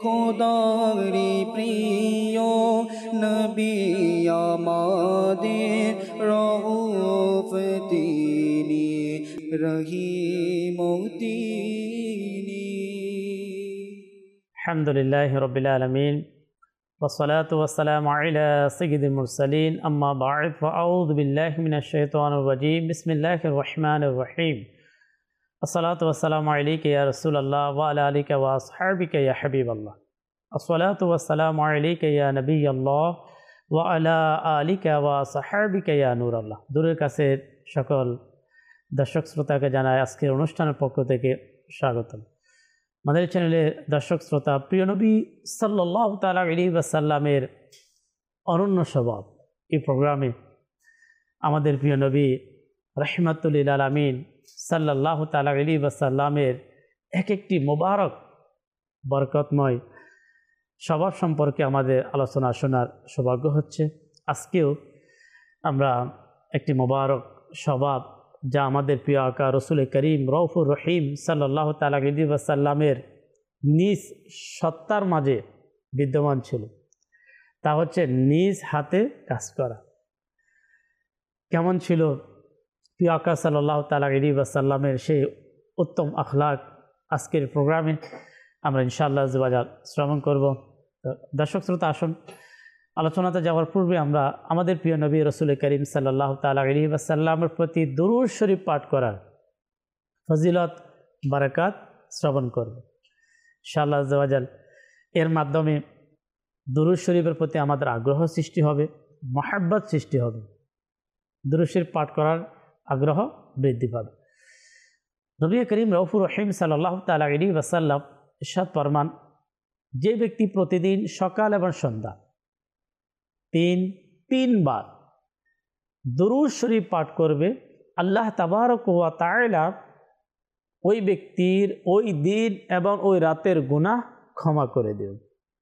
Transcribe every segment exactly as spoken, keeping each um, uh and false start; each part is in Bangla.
খোদারি প্রিয় নবী আমাদের রউফ তিনি রহিম তিনি। আলহামদুলিল্লাহি রাব্বিল আলামিন ওয়াসসালাতু ওয়াসসালামু আলা সাইয়্যিদিল মুরসালিন আম্মা বা'দ ফাআউযু বিল্লাহি মিনাশ শাইতানির রাজীম বিসমিল্লাহির রহমানির রহিম আসসালাতু ওয়াসসালামু আলাইকা ইয়া রাসূলুল্লাহ ওয়া আলা আলিকা ওয়া আসহাবিকা ইয়া হাবিবাল্লাহ আসসালাতু ওয়াসসালামু আলাইকা ইয়া নবিয়াল্লাহ ওয়া আলা আলিকা ওয়া আসহাবিকা ইয়া নূরাল্লাহ। দূরের কাছে সকল দর্শক শ্রোতাকে জানাই আজকের অনুষ্ঠানের পক্ষ থেকে স্বাগতম। আমাদের চ্যানেলের দর্শক শ্রোতা, প্রিয় নবী সাল্লাল্লাহু তাআলা আলাইহি ওয়াসাল্লামের অনন্য স্বভাব এই প্রোগ্রামে আমাদের প্রিয় নবী রাহমাতুল লিল আলামিন সাল্লাল্লাহু তাআলা আলাইহি ওয়াসাল্লামের এক একটি মোবারক বরকতময় স্বভাব সম্পর্কে আমাদের আলোচনা শোনার সৌভাগ্য হচ্ছে। আজকেও আমরা একটি মোবারক স্বভাব যা আমাদের প্রিয় আকা রসুল করিম রউফুর রহিম সাল্লাল্লাহু তাআলা আলাইহি ওয়াসাল্লামের নিজ সত্তার মাঝে বিদ্যমান ছিল, তা হচ্ছে নিজ হাতে কাজ করা। কেমন ছিল প্রিয় আকা সাল্লাল্লাহু তাআলা আলাইহি ওয়াসাল্লামের সেই উত্তম আখলাক আজকের প্রোগ্রামে আমরা ইনশাআল্লাহ জবাজার শ্রবণ করব। দর্শক শ্রোতা, আসুন আলোচনাতে যাওয়ার পূর্বে আমরা আমাদের প্রিয় নবী রসুল করিম সাল্লাল্লাহু তাআলা আলাইহি ওয়াসাল্লামের প্রতি দুরূদ শরীফ পাঠ করার ফজিলত বারাকাত শ্রবণ করব ইনশাআল্লাহ আযওয়াজাল। এর মাধ্যমে দুরূদ শরীফের প্রতি আমাদের আগ্রহ সৃষ্টি হবে, মহব্বত সৃষ্টি হবে, দুরূদ শরীফ পাঠ করার আগ্রহ বৃদ্ধি পাবে। নবী করিম রউফুর রহিম সাল্লাল্লাহু তাআলা আলাইহি ওয়াসাল্লাম ইরশাদ ফরমান, যে ব্যক্তি প্রতিদিন সকাল এবং সন্ধ্যা তিন তিনবার দুরূদ শরীফ পাঠ করবে, আল্লাহ তাবারক ওয়া তাআলা ওই ব্যক্তির ওই দিন এবং ওই রাতের গুনাহ ক্ষমা করে দেবেন।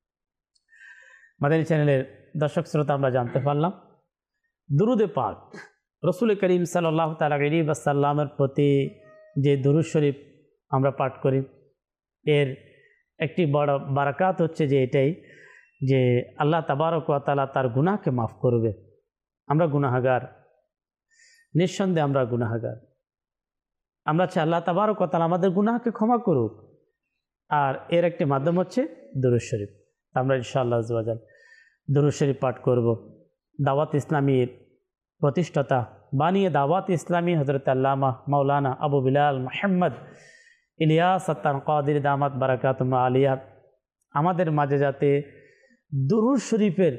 মাদানী চ্যানেলের দর্শক শ্রোতা, আমরা জানতে পারলাম দুরূদে পাক রসুল করিম সাল্লাল্লাহু তাআলা আলাইহি ওয়াসাল্লামের প্রতি যে দুরূদ শরীফ আমরা পাঠ করি, এর একটি বড় বারাকাত হচ্ছে যে এটাই যে আল্লাহ তাবারক ওয়া তাআলা তার গুনাহকে মাফ করবে। আমরা গুনাহগার, নিঃসন্দেহে আমরা গুনাহগার। আমরা চাই আল্লাহ তাবারক ওয়া তাআলা আমাদের গুনাহকে ক্ষমা করুক, আর এর একটি মাধ্যম হচ্ছে দুরূদ শরীফ। আমরা ইনশাআল্লাহ আযওয়াজাল দুরূদ শরীফ পাঠ করব। দাওয়াত ইসলামীর প্রতিষ্ঠাতা বানিয়ে দাওয়াত ইসলামী হযরত আল্লামা মাওলানা আবু বিলাল মুহাম্মদ ইলিয়াস আত্তান কাদির দামাত বারাকাতুহু আলিয়া আমাদের মাঝে যাতে দুরূদ শরীফের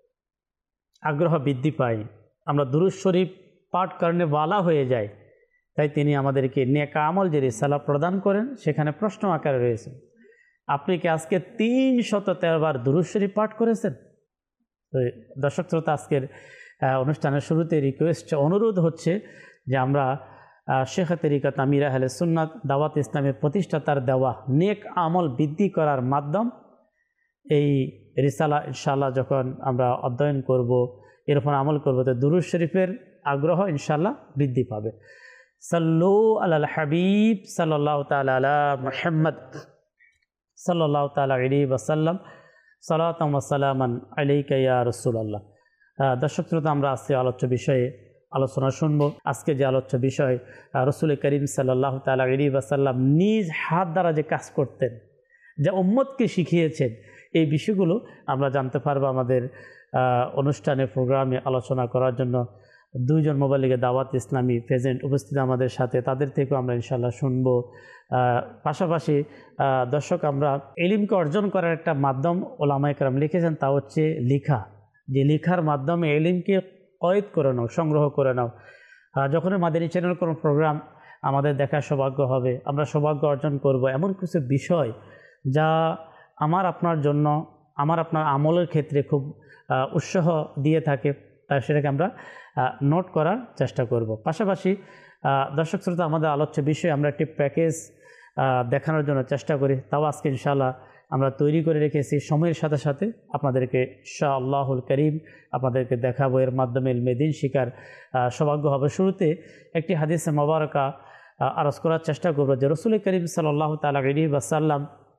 আগ্রহ বৃদ্ধি পায়, আমরা দুরূদ শরীফ পাঠ করনে ওয়ালা হয়ে যায়, তাই তিনি আমাদেরকে নেক আমল যে রিসালা প্রদান করেন সেখানে প্রশ্ন আকারে রয়েছে, আপনি কি আজকে তিন শত তেরো বার দুরূদ শরীফ পাঠ করেছেন? তো দর্শক শ্রোতা, আজকের অনুষ্ঠানের শুরুতে রিকোয়েস্ট অনুরোধ হচ্ছে যে আমরা শেখ তরিকত আমির আহলে সুন্নাত দাওয়াত ইসলামের প্রতিষ্ঠাতার দেওয়া নেক আমল বৃদ্ধি করার মাধ্যম এই রিসালা ইনশাআল্লাহ যখন আমরা অধ্যয়ন করব, এর উপর আমল করব, তো দুরূদ শরীফের আগ্রহ ইনশাআল্লাহ বৃদ্ধি পাবে। সাল্লু আলাল হাবিব সাল্লাল্লাহু তাআলা আলা মুহাম্মদ সাল্লাল্লাহু তাআলা আলাইহি ওয়াসাল্লাম সালাতাম ওয়া সালামান আলাইকা ইয়া রাসূলুল্লাহ। দর্শক শ্রোতা, আমরা আজকে আলোচ্য বিষয়ে আলোচনা শুনব। আজকে যে আলোচ্য বিষয় রসুল করিম সাল্লাল্লাহু তাআলা আলাইহি ওয়াসাল্লাম নিজ হাত দ্বারা যে কাজ করতেন, যা উম্মতকে শিখিয়েছেন, এই বিষয়গুলো আমরা জানতে পারবো। আমাদের অনুষ্ঠানে প্রোগ্রামে আলোচনা করার জন্য দুইজন মোবাইলিকে দাওয়াত ইসলামী প্রেজেন্ট উপস্থিত আমাদের সাথে, তাদের থেকেও আমরা ইনশাআল্লাহ শুনবো। পাশাপাশি দর্শক, আমরা ইলমকে অর্জন করার একটা মাধ্যম ওলামায়ে কেরাম লিখেছেন, তা হচ্ছে লিখা। যে লিখার মাধ্যমে ইলমকে কয়েদ করে নাও, সংগ্রহ করে নাও। যখনই মাদানী চ্যানেল কোনো প্রোগ্রাম আমাদের দেখার সৌভাগ্য হবে, আমরা সৌভাগ্য অর্জন করব এমন কিছু বিষয় যা আমার আপনার জন্য, আমার আপনার আমলের ক্ষেত্রে খুব উৎসাহ দিয়ে থাকে, তাই সেটাকে আমরা নোট করার চেষ্টা করব। পাশাপাশি দর্শক শ্রোতা, আমাদের আলোচ্য বিষয়ে আমরা একটি প্যাকেজ দেখানোর জন্য চেষ্টা করি, তাও আজকে ইনশাআল্লাহ আমরা তৈরি করে রেখেছি। সময়ের সাথে সাথে আপনাদেরকে ইনশাআল্লাহুল করিম আপনাদেরকে দেখাবো, এর মাধ্যমে ইলমে দ্বীন শিকার সৌভাগ্য হবে। শুরুতে একটি হাদিসে মোবারকা আরজ করার চেষ্টা করব যে রাসূল করিম সাল্লাল্লাহু তাআলা আলাইহি ওয়াসাল্লাম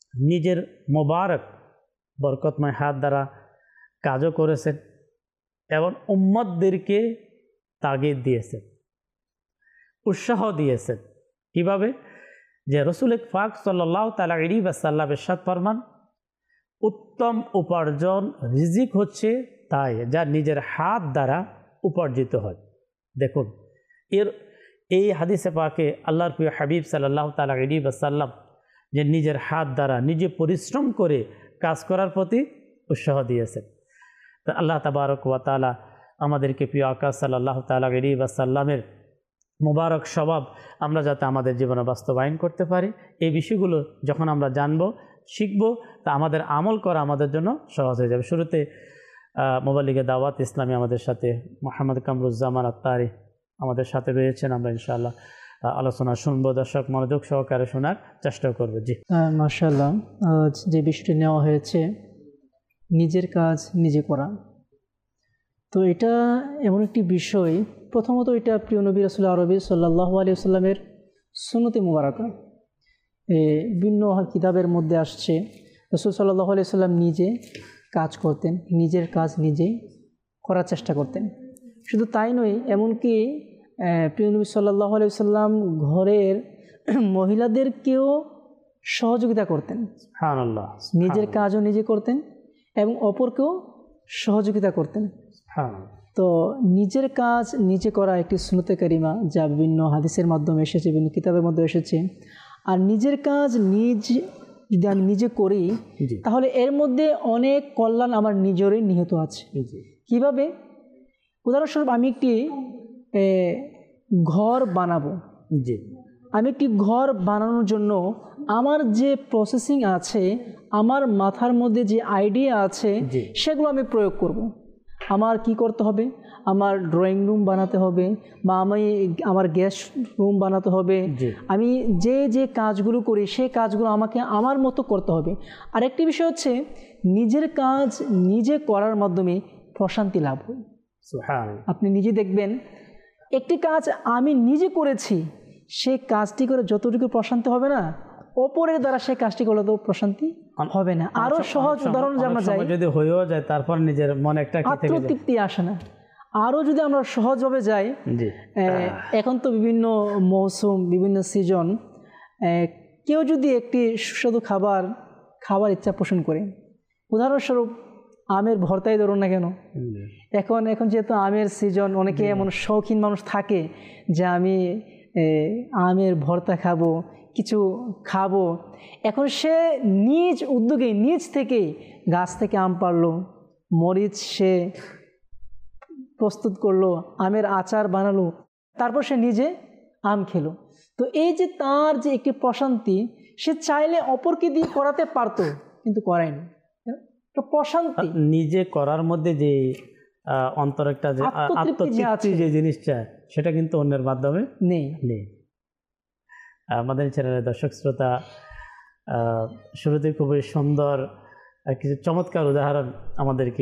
নিজের মোবারক বরকতময় হাত দ্বারা কাজও করেছেন এবং উম্মতদেরকে তাগিদ দিয়েছেন, উৎসাহ দিয়েছেন। কিভাবে? যে রসুল পাক সাল্লাল্লাহু তাআলা আলাইহি ওয়াসাল্লাম ইরশাদ ফরমান, উত্তম উপার্জন রিজিক হচ্ছে তাই যা নিজের হাত দ্বারা উপার্জিত হয়। দেখুন, এর এই হাদিসে পাকে আল্লাহর প্রিয় হাবিব সাল্লাল্লাহু তাআলা আলাইহি ওয়াসাল্লাম যে নিজের হাত দ্বারা নিজে পরিশ্রম করে কাজ করার প্রতি উৎসাহ দিয়েছেন। তো আল্লাহ তাবারক ওয়া তাআলা আমাদেরকে প্রিয় আকা সাল্লাল্লাহু তাআলা আলাইহি ওয়াসাল্লামের মুবারক স্বভাব আমরা যাতে আমাদের জীবনে বাস্তবায়ন করতে পারি, এই বিষয়গুলো যখন আমরা জানবো, শিখব, তা আমাদের আমল করা আমাদের জন্য সহজ হয়ে যাবে। শুরুতে মোবাল্লিগে দাওয়াত ইসলামী আমাদের সাথে মোহাম্মদ কামরুজ্জামান আত্তারি আমাদের সাথে রয়েছেন। আমরা ইনশাআল্লাহ আলোচনা শুনবো, দর্শক মনোযোগ সহকারে শোনার চেষ্টা করবো। জি মাশাআল্লাহ, যে বিষয়টি নেওয়া হয়েছে নিজের কাজ নিজে করা, তো এটা এমন একটি বিষয়, প্রথমত এটা প্রিয় নবী রাসূল আরবি সাল্লাল্লাহু আলাইহি ওয়াসাল্লামের সুন্নতে মুবারাকা। বিভিন্ন কিতাবের মধ্যে আসছে রাসূল সাল্লাল্লাহু আলাইহি ওয়াসাল্লাম নিজে কাজ করতেন, নিজের কাজ নিজেই করার চেষ্টা করতেন। শুধু তাই নয়, এমনকি প্রিয় নবী সাল্লাল্লাহু আলাইহি ওয়াসাল্লাম ঘরের মহিলাদেরকেও সহযোগিতা করতেন। সুবহানাল্লাহ, নিজের কাজও নিজে করতেন এবং অপরকেও সহযোগিতা করতেন। তো নিজের কাজ নিজে করা একটি সুন্নতে কারিমা, যা বিভিন্ন হাদিসের মাধ্যমে এসেছে, বিভিন্ন কিতাবের মধ্যে এসেছে। আর নিজের কাজ নিজ যদি আমি নিজে করি, তাহলে এর মধ্যে অনেক কল্যাণ আমার নিজেরই নিহিত আছে। কিভাবে? উদাহরণস্বরূপ, আমি একটি ঘর বানাবো, জি আমি একটি ঘর বানানোর জন্য আমার যে প্রসেসিং আছে, আমার মাথার মধ্যে যে আইডিয়া আছে, সেগুলো আমি প্রয়োগ করব। আমার কি করতে হবে? আমার ড্রয়িং রুম বানাতে হবে, বা আমি আমার গেস্ট রুম বানাতে হবে। আমি যে যে কাজগুলো করি, সেই কাজগুলো আমাকে আমার মতো করতে হবে। আরেকটি বিষয় হচ্ছে, নিজের কাজ নিজে করার মাধ্যমে প্রশান্তি লাভ হয়। আপনি নিজে দেখবেন, একটি কাজ আমি নিজে করেছি, সেই কাজটি করে যতটুকু প্রশান্তি হবে না, অপরের দ্বারা সেই কাজটি করলে তো প্রশান্তি হবে না। আরো সহজ উদাহরণ যে আমরা যাই, যদি হয়েও যায় তারপর নিজের মনে একটা আত্মতৃপ্তি আসে না। আরও যদি আমরা সহজভাবে যাই, এখন তো বিভিন্ন মৌসুম, বিভিন্ন সিজন, কেউ যদি একটি সুস্বাদু খাবার খাবার ইচ্ছা পোষণ করে, উদাহরণস্বরূপ আমের ভর্তাই ধরুন না কেন, এখন এখন যেহেতু আমের সিজন, অনেকে এমন শৌখিন মানুষ থাকে যে আমি আমের ভর্তা খাবো, কিছু খাবো। এখন সে নিজ উদ্যোগে, নিজ থেকে গাছ থেকে আম পাড়লো, মরিচ সে প্রস্তুত করলো, আমের আচার বানালো, তারপর সে নিজে আম খেলো। তো এই যে তার যে একটি প্রশান্তি, সে চাইলে অপরকে দিয়ে করাতে পারতো, কিন্তু করায়নি। প্রশান্তি নিজে করার মধ্যে যে অন্তর একটা যে আত্মতৃপ্তি যে জিনিসটা, সেটা কিন্তু অন্যের মাধ্যমে নেই নেই আমাদের চ্যানেলের দর্শক শ্রোতা, শুরুতে খুবই সুন্দর কিছু চমৎকার উদাহরণ আমাদেরকে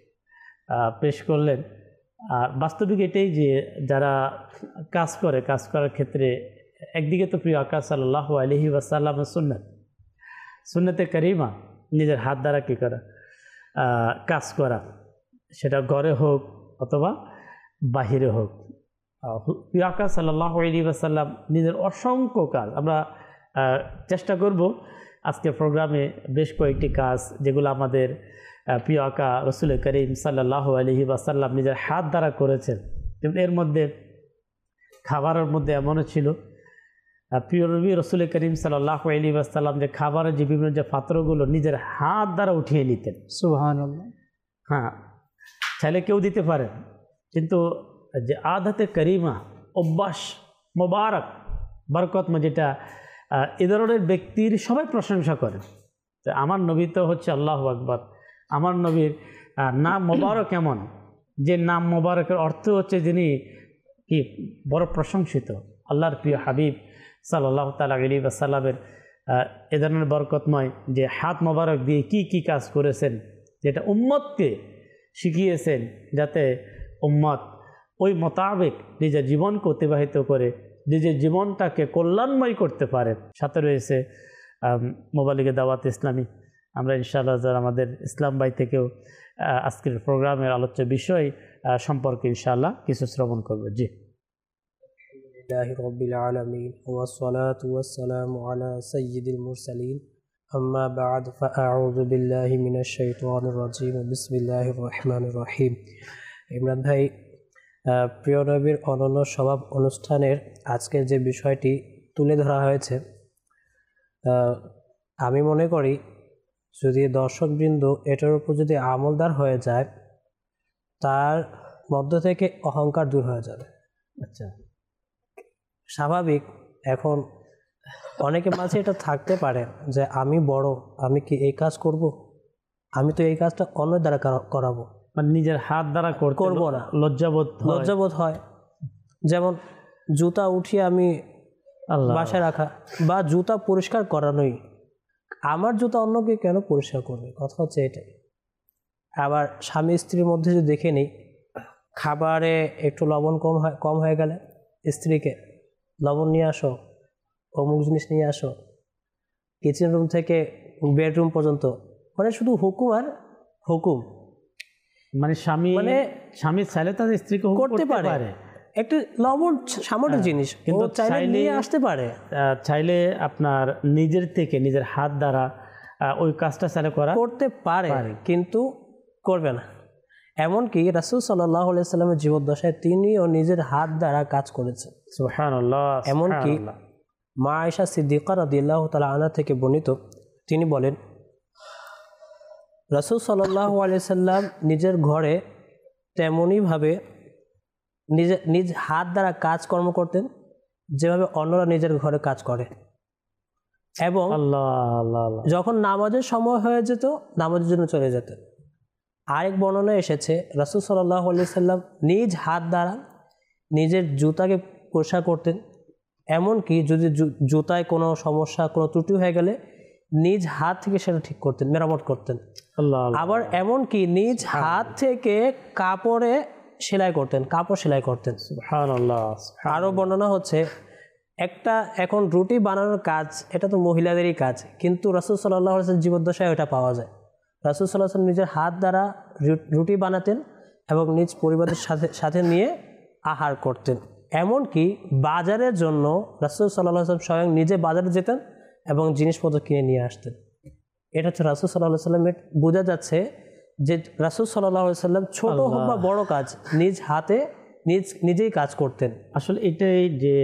পেশ করলেন। আর বাস্তবিক এটাই যে যারা কাজ করে, কাজ করার ক্ষেত্রে একদিকে তো প্রিয় আকা সাল্লাল্লাহু আলাইহি ওয়াসাল্লামের সুন্নাত, সুন্নতে কারিমা, নিজের হাত দ্বারা কী করা, কাজ করা, সেটা ঘরে হোক অথবা বাহিরে হোক। প্রিয় আকা সাল্লাল্লাহু আলাইহি ওয়াসাল্লাম নিজের অসংখ্য কাজ, আমরা চেষ্টা করব আজকে প্রোগ্রামে বেশ কয়েকটি কাজ যেগুলো আমাদের প্রিয় আকা রসুল করিম সাল্লাল্লাহু আলাইহি ওয়াসাল্লাম নিজের হাত দ্বারা করেছেন। এর মধ্যে খাবারের মধ্যে এমনও ছিল, প্রিয় নবী রসুল করিম সাল্লাল্লাহু আলাইহি ওয়াসাল্লাম যে খাবারের যে বিভিন্ন যে পাত্রগুলো নিজের হাত দ্বারা উঠিয়ে নিতেন। সুবহানাল্লাহ। হ্যাঁ, চাইলে কেউ দিতে পারেন, কিন্তু যে আদতে করিমা, অভ্যাস মোবারক বরকতময়, যেটা এ ধরনের ব্যক্তির সবাই প্রশংসা করে। তো আমার নবী তো হচ্ছে আল্লাহু আকবার, আমার নবীর নাম মোবারক এমন যে নাম মোবারকের অর্থ হচ্ছে যিনি কি বড় প্রশংসিত, আল্লাহর প্রিয় হাবিব সাল্লাল্লাহু তাআলা আলাইহি ওয়াসাল্লামের এ ধরনের বরকতময় যে হাত মোবারক দিয়ে কি কি কাজ করেছেন, যেটা উম্মতকে শিখিয়েছেন যাতে উম্মত ওই মোতাবেক নিজের জীবনকে অতিবাহিত করে নিজের জীবনটাকে কল্যাণময় করতে পারে। সাথে রয়েছে মোবাইল লিগে দাওয়াত ইসলামী, আমরা ইনশাআল্লাহ যারা আমাদের ইসলাম ভাই থেকেও আজকের প্রোগ্রামের আলোচ্য বিষয় সম্পর্কে ইনশাআল্লাহ কিছু শ্রবণ করব। জি। আলহামদুলিল্লাহি রাব্বিল আলামিন ওয়াস সালাতু ওয়াস সালামু আলা সাইয়্যিদিল মুরসালিন আম্মা বা'দ ফাআউযু বিল্লাহি মিনাশ শাইতানির রাজিম বিসমিল্লাহির রহমানির রহিম। ইমরান ভাই, প্রিয় নবীর অনন্য স্বভাব অনুষ্ঠানের আজকের যে বিষয়টি তুলে ধরা হয়েছে, আমি মনে করি যদি দর্শকবৃন্দ এটার উপর যদি আমলদার হয়ে যায়, তার মধ্য থেকে অহংকার দূর হয়ে যাবে। আচ্ছা, স্বাভাবিক এখন অনেকের মাঝে এটা থাকতে পারে যে আমি বড়, আমি কি এই কাজ করব, আমি তো এই কাজটা অন্য দ্বারা করাবো, মানে নিজের হাত দ্বারা করবো না, লজ্জাবোধ লজ্জাবোধ হয়। যেমন জুতা উঠিয়ে আমি বাসায় রাখা বা জুতা পরিষ্কার করানোই, আমার জুতা অন্যকে কেন পরিষ্কার করবে, কথা হচ্ছে এটাই। আবার স্বামী স্ত্রীর মধ্যে যদি দেখে নিই, খাবারে একটু লবণ কম হয় কম হয়ে গেলে স্ত্রীকে লবণ নিয়ে আসো, অমুক জিনিস নিয়ে আসো, কিচেন রুম থেকে বেডরুম পর্যন্ত, মানে শুধু হুকুম আর হুকুম। মানে স্বামী মানে স্বামী চাইলে তার স্ত্রীকে করতে পারে, একটু লবণ সামান্য জিনিস কিন্তু চাইলে নিয়ে আসতে পারে। চাইলে আপনার নিজের থেকে নিজের হাত দ্বারা ওই কাজটা চাইলে করা করতে পারে, কিন্তু করবে না। এমনকি রাসূল সাল্লাল্লাহু আলাইহি সাল্লামের জীবদ্দশায় তিনিও নিজের হাত দ্বারা কাজ করেছেন। সুবহানাল্লাহ। এমনকি মা আয়েশা সিদ্দিকা রাদিয়াল্লাহু তাআলা আনহা থেকে বর্ণিত, তিনি বলেন রাসূল সাল্লাল্লাহু আলাইহি সাল্লাম নিজের ঘরে তেমনইভাবে নিজে নিজ হাত দ্বারা কাজকর্ম করতেন যেভাবে অন্যরা নিজের ঘরে কাজ করে। এবং যখন নামাজের সময় হয়ে যেত, নামাজের জন্য চলে যেতেন। আরেক বর্ণনায় এসেছে রাসূল সাল্লাল্লাহু আলাইহি সাল্লাম নিজ হাত দ্বারা নিজের জুতাকে পরিষ্কার করতেন। এমনকি যদি জুতায় কোনো সমস্যা, কোনো ত্রুটি হয়ে গেলে নিজ হাত থেকে সেটা ঠিক করতেন, মেরামত করতেন। আবার এমনকি নিজ হাত থেকে কাপড়ে সেলাই করতেন, কাপড় সেলাই করতেন। সুবহানাল্লাহ। আরও বর্ণনা হচ্ছে, একটা এখন রুটি বানানোর কাজ, এটা তো মহিলাদেরই কাজ, কিন্তু রাসূল সাল্লাল্লাহু আলাইহি ওয়াসাল্লাম জীবদ্দশায় ওটা পাওয়া যায়। রাসূল সাল্লাল্লাহু আলাইহি ওয়াসাল্লাম নিজের হাত দ্বারা রুটি বানাতেন এবং নিজ পরিবারের সাথে সাথে নিয়ে আহার করতেন। এমনকি বাজারের জন্য রাসূল সাল্লাল্লাহু আলাইহি ওয়াসাল্লাম স্বয়ং নিজে বাজারে যেতেন এবং জিনিসপত্র কিনে নিয়ে আসতেন। এটা হচ্ছে রাসূল সাল্লাল্লাহু আলাইহি ওয়াসাল্লামের, বোঝা যাচ্ছে যে রাসূল সাল্লাল্লাহু আলাইহি ওয়াসাল্লাম ছোট হোক বা বড় কাজ নিজ হাতে নিজ নিজেই কাজ করতেন। আসলে এটাই যে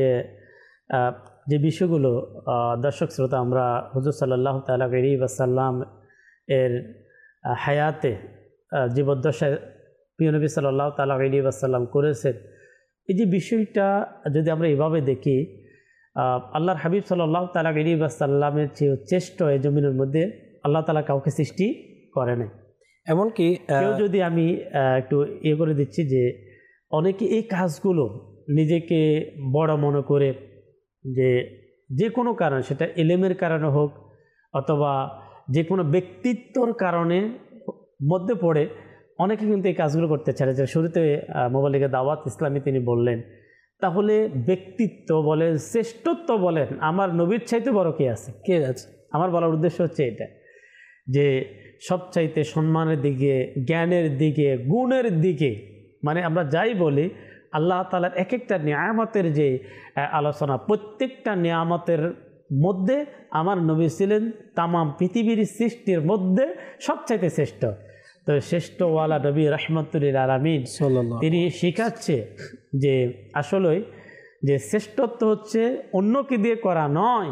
যে বিষয়গুলো দর্শক শ্রোতা আমরা হুজুর সাল্লাল্লাহু তাআলা আলাইহি ওয়াসাল্লাম এর হায়াতে জীবদ্দশায় প্রিয় নবী সাল্লাল্লাহু তাআলা আলাইহি ওয়াসাল্লাম করেছেন, এই যে বিষয়টা যদি আমরা এভাবে দেখি, আল্লাহর হাবিব সাল্লাল্লাহু তাআলা আলাইহি ওয়াসাল্লামের যে চেষ্টা এই জমিনের মধ্যে আল্লাহ তাআলা কাউকে সৃষ্টি করে নাই। এমনকি কেউ যদি আমি একটু ইয়ে করে দিচ্ছি যে অনেকে এই কাজগুলো নিজেকে বড় মনে করে, যে যে কোনো কারণ, সেটা এলেমের কারণে হোক অথবা যে কোনো ব্যক্তিত্বর কারণে মধ্যে পড়ে অনেকে কিন্তু এই কাজগুলো করতে চায়। যে শুরুতে মোবাইল লিগে দাওয়াত ইসলামী তিনি বললেন, তাহলে ব্যক্তিত্ব বলেন, শ্রেষ্ঠত্ব বলেন, আমার নবীর চাইতে বড় কে আছে? কে আছে? আমার বলার উদ্দেশ্য হচ্ছে এটা, যে সবচাইতে সম্মানের দিকে, জ্ঞানের দিকে, গুণের দিকে, মানে আমরা যাই বলি আল্লাহ তাআলার এক একটা নিয়ামতের যে আলোচনা, প্রত্যেকটা নিয়ামতের মধ্যে আমার নবী ছিলেন তামাম পৃথিবীর সৃষ্টির মধ্যে সবচাইতে শ্রেষ্ঠ। তো শ্রেষ্ঠওয়ালা নবী রাহমাতুল লিল আলামিন তিনি শিখাচ্ছে যে আসলেই যে শ্রেষ্ঠত্ব হচ্ছে অন্যকে দিয়ে করা নয়,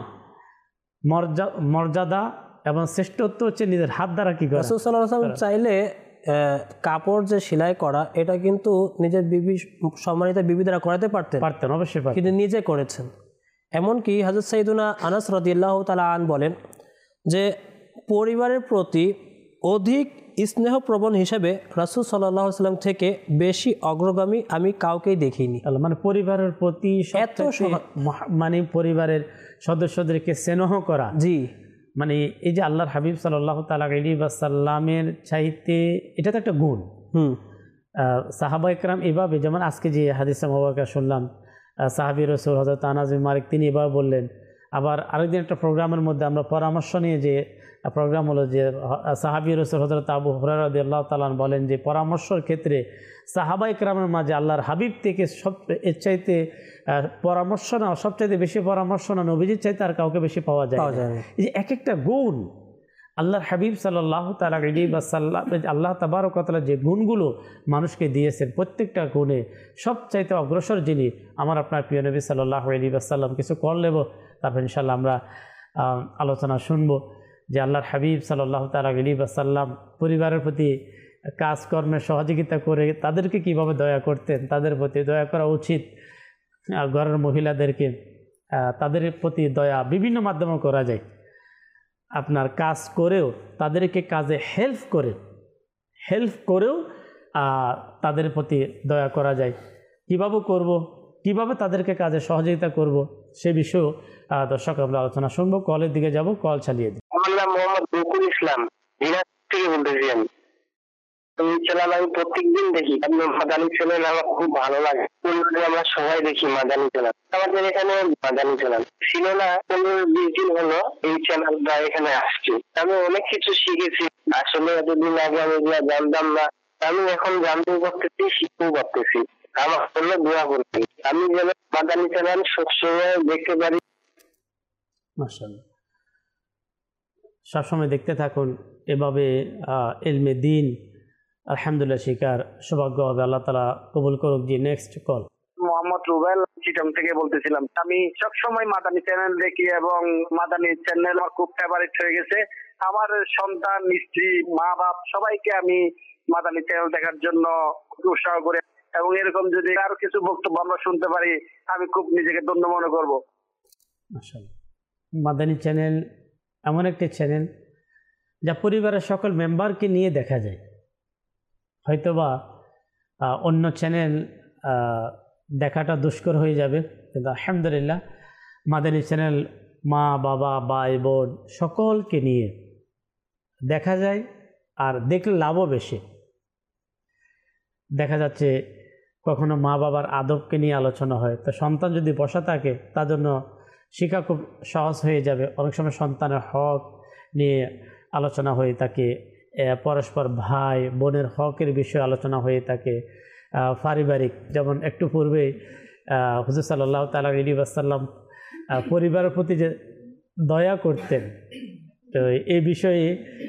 মর্যাদা এবং শ্রেষ্ঠত্ব হচ্ছে নিজের হাত দ্বারা কি করা। রাসূল সাল্লাল্লাহু আলাইহি ওয়াসাল্লাম চাইলে কাপড় যে সেলাই করা, এটা কিন্তু নিজের বিবি, সম্মানিত বিবি দ্বারা করাতে পারতেন পারতেন অবশ্যই পারতেন, কিন্তু নিজে করেছেন। এমনকি হযরত সাইয়্যিদুনা আনাস রাদিয়াল্লাহু তাআলা আন বলেন যে পরিবারের প্রতি অধিক স্নেহপ্রবণ হিসেবে রাসূল সাল্লাল্লাহু আলাইহি ওয়াসাল্লাম থেকে বেশি অগ্রগামী আমি কাউকেই দেখিনি। মানে পরিবারের প্রতি এত মানে পরিবারের সদস্যদেরকে স্নেহ করা, জি, মানে এই যে আল্লাহর হাবিব সাল্লাল্লাহু তাআলা আলাইহি ওয়াসাল্লামের চাইতে এটা তো একটা গুণ। হুম সাহাবা ইকরাম এভাবে, যেমন আজকে যে হাদিসে মুবারকা শুনলাম, সাহাবী রাসূল হযরত আনাস বিন মালিক তিনি এভাবে বললেন, আবার আরেকদিন একটা প্রোগ্রামের মধ্যে আমরা পরামর্শ নিয়ে যে প্রোগ্রাম হলো যে সাহাবী রাসূল হযরত আবু হুরায়রা রাদিয়াল্লাহু তাআলা বলেন যে পরামর্শের ক্ষেত্রে সাহাবা ইকরামের মাঝে আল্লাহর হাবিব থেকে সব এর চাইতে পরামর্শ না সবচাইতে বেশি পরামর্শ না নবীজির চাইতে আর কাউকে বেশি পাওয়া যায় না। এই যে এক একটা গুণ আল্লাহর হাবিব সাল্লাল্লাহু তাআলা আলাইহি ওয়াসাল্লাম আল্লাহ তাবারক ওয়া তাআলা যে গুণগুলো মানুষকে দিয়েছেন প্রত্যেকটা গুণে সবচাইতে অগ্রসর যিনি আমার আপনার প্রিয় নবী সাল্লাল্লাহু আলাইহি ওয়াসাল্লাম। কিছু কল নেব, তারপর ইনশাআল্লাহ আমরা আলোচনা শুনব যে আল্লাহর হাবিব সাল্লাল্লাহু তাআলা আলাইহি ওয়াসাল্লাম পরিবারের প্রতি কাজকর্মে সহযোগিতা করে তাদেরকে কিভাবে দয়া করতেন, তাদের প্রতি দয়া করা উচিত। ঘরের মহিলাদেরকে তাদের প্রতি দয়া বিভিন্ন মাধ্যমে করা যায়। আপনার কাজ করেও তাদেরকে কাজে হেল্প করে হেল্প করেও তাদের প্রতি দয়া করা যায়। কিভাবে করব, কিভাবে তাদেরকে কাজে সহযোগিতা করব সে বিষয়েও দর্শক আমরা আলোচনা শুনবো। কলের দিকে যাব, কল চালিয়ে দিই। আমার নাম মোহাম্মদ বকুল ইসলাম, দিনাজপুর থেকে বলতেছি আমি। তুমি চ্যানেল আমি প্রত্যেকদিন দেখি, আপনার মাদানী চ্যানেল আমার খুব ভালো লাগে। আমরা সবাই দেখি মাদানী চ্যানেল, আমাদের এখানে মাদানী চ্যানেল ছিল না, পনেরো বিশ দিন হলো এই চ্যানেলটা এখানে আসছে। আমি অনেক কিছু শিখেছি, আসলে এতদিন আগে আমি এগুলা জানতাম না। আমি এখন জানতেও পারতেছি, শিখতেও পারতেছি। আমার জন্য দোয়া করছি আমি যেন মাদানী চ্যানেল সবসময় দেখতে পারি। মাশাআল্লাহ, সবসময় দেখতে থাকুন এভাবে ইলমে দিন আলহামদুলিল্লাহ শিকার সৌভাগ্য হবে। আল্লাহ তাআলা কবুল করুক। জি, নেক্সট কল। মোহাম্মদ রুবেল, চিটং থেকে বলতেছিলাম। আমি সবসময় মাদানী চ্যানেল দেখি এবং মাদানী চ্যানেল আমার খুব ফেভারিট হয়ে গেছে। আমার সন্তান, স্ত্রী, মা বাপ সবাইকে আমি মাদানী চ্যানেল দেখার জন্য উৎসাহ করি এবং এরকম যদি আরো কিছু বক্তব্য আমরা শুনতে পারি আমি খুব নিজেকে ধন্য মনে করব। মাশাআল্লাহ, মাদানী চ্যানেল এমন একটি চ্যানেল যা পরিবারের সকল মেম্বারকে নিয়ে দেখা যায়। হয়তোবা অন্য চ্যানেল দেখাটা দুষ্কর হয়ে যাবে, কিন্তু আলহামদুলিল্লাহ মাদানী চ্যানেল মা বাবা ভাই বোন সকলকে নিয়ে দেখা যায়, আর দেখলে লাভও বেশি। দেখা যাচ্ছে কখনো মা বাবার আদবকে নিয়ে আলোচনা হয়, তো সন্তান যদি বসা থাকে তার জন্য শেখা খুব সহজ হয়ে যাবে। অনেক সময় সন্তানের হক নিয়ে আলোচনা হয়ে থাকে, পরস্পর ভাই বোনের হকের বিষয়ে আলোচনা হয়ে থাকে, পারিবারিক, যেমন একটু পূর্বে হুজুর সাল্লাল্লাহু তাআলা আলাইহি ওয়াসাল্লাম পরিবারের প্রতি যে দয়া করতেন, তো এই বিষয়ে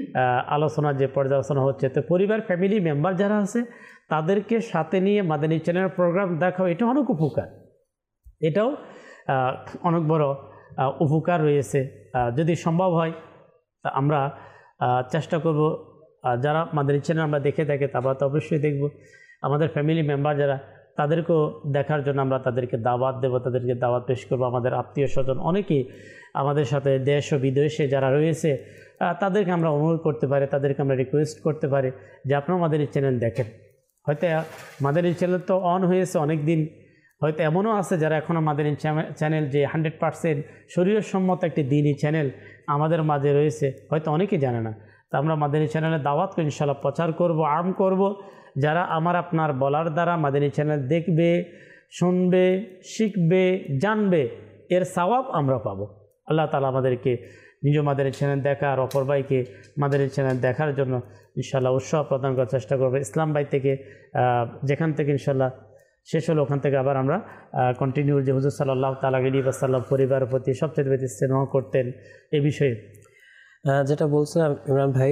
আলোচনা যে পর্যালোচনা হচ্ছে, তো পরিবার ফ্যামিলি মেম্বার যারা আছে তাদেরকে সাথে নিয়ে মাদানী চ্যানেল প্রোগ্রাম দেখাও, এটা অনেক উপকার, এটাও অনেক বড় উপকার রয়েছে। যদি সম্ভব হয় তা আমরা চেষ্টা করব, যারা মাদানী চ্যানেল আমরা দেখে থাকি তারা তো অবশ্যই দেখব, আমাদের ফ্যামিলি মেম্বার যারা তাদেরকেও দেখার জন্য আমরা তাদেরকে দাওয়াত দেব, তাদেরকে দাওয়াত পেশ করবো। আমাদের আত্মীয় স্বজন অনেকেই আমাদের সাথে দেশ ও বিদেশে যারা রয়েছে তাদেরকে আমরা অনুরোধ করতে পারি, তাদেরকে আমরা রিকোয়েস্ট করতে পারি যে আপনারা মাদানী চ্যানেল দেখেন। হয়তো মাদানী চ্যানেল তো অন হয়েছে অনেক দিন, হয়তো এমনও আছে যারা এখনও মাদানী চ্যানেল যে হান্ড্রেড পারসেন্ট শরীয়তসম্মত একটি দিনই চ্যানেল আমাদের মাঝে রয়েছে হয়তো অনেকেই জানে না। তো আমরা মাদানী চ্যানেলে দাওয়াত করে ইনশাআল্লাহ প্রচার করব, আর্ম করব। যারা আমার আপনার বলার দ্বারা মাদানী চ্যানেল দেখবে, শুনবে, শিখবে, জানবে, এর সওয়াব আমরা পাবো। আল্লাহ তাআলা আমাদেরকে নিজ মাদানী চ্যানেল দেখা আর অপর ভাইকে মাদানী চ্যানেল দেখার জন্য ইনশাআল্লাহ উৎসাহ প্রদান করার চেষ্টা করবো। ইসলাম ভাই থেকে যেখান থেকে ইনশাআল্লাহ শেষ হলো ওখান থেকে আবার আমরা কন্টিনিউ যে হুজুর সাল্লাল্লাহু তাআলা আলাইহি ওয়াসাল্লাম পরিবারের প্রতি সবচেয়ে বেশি স্নেহ করতেন এই বিষয়ে যেটা বলছিলাম ইমরান ভাই,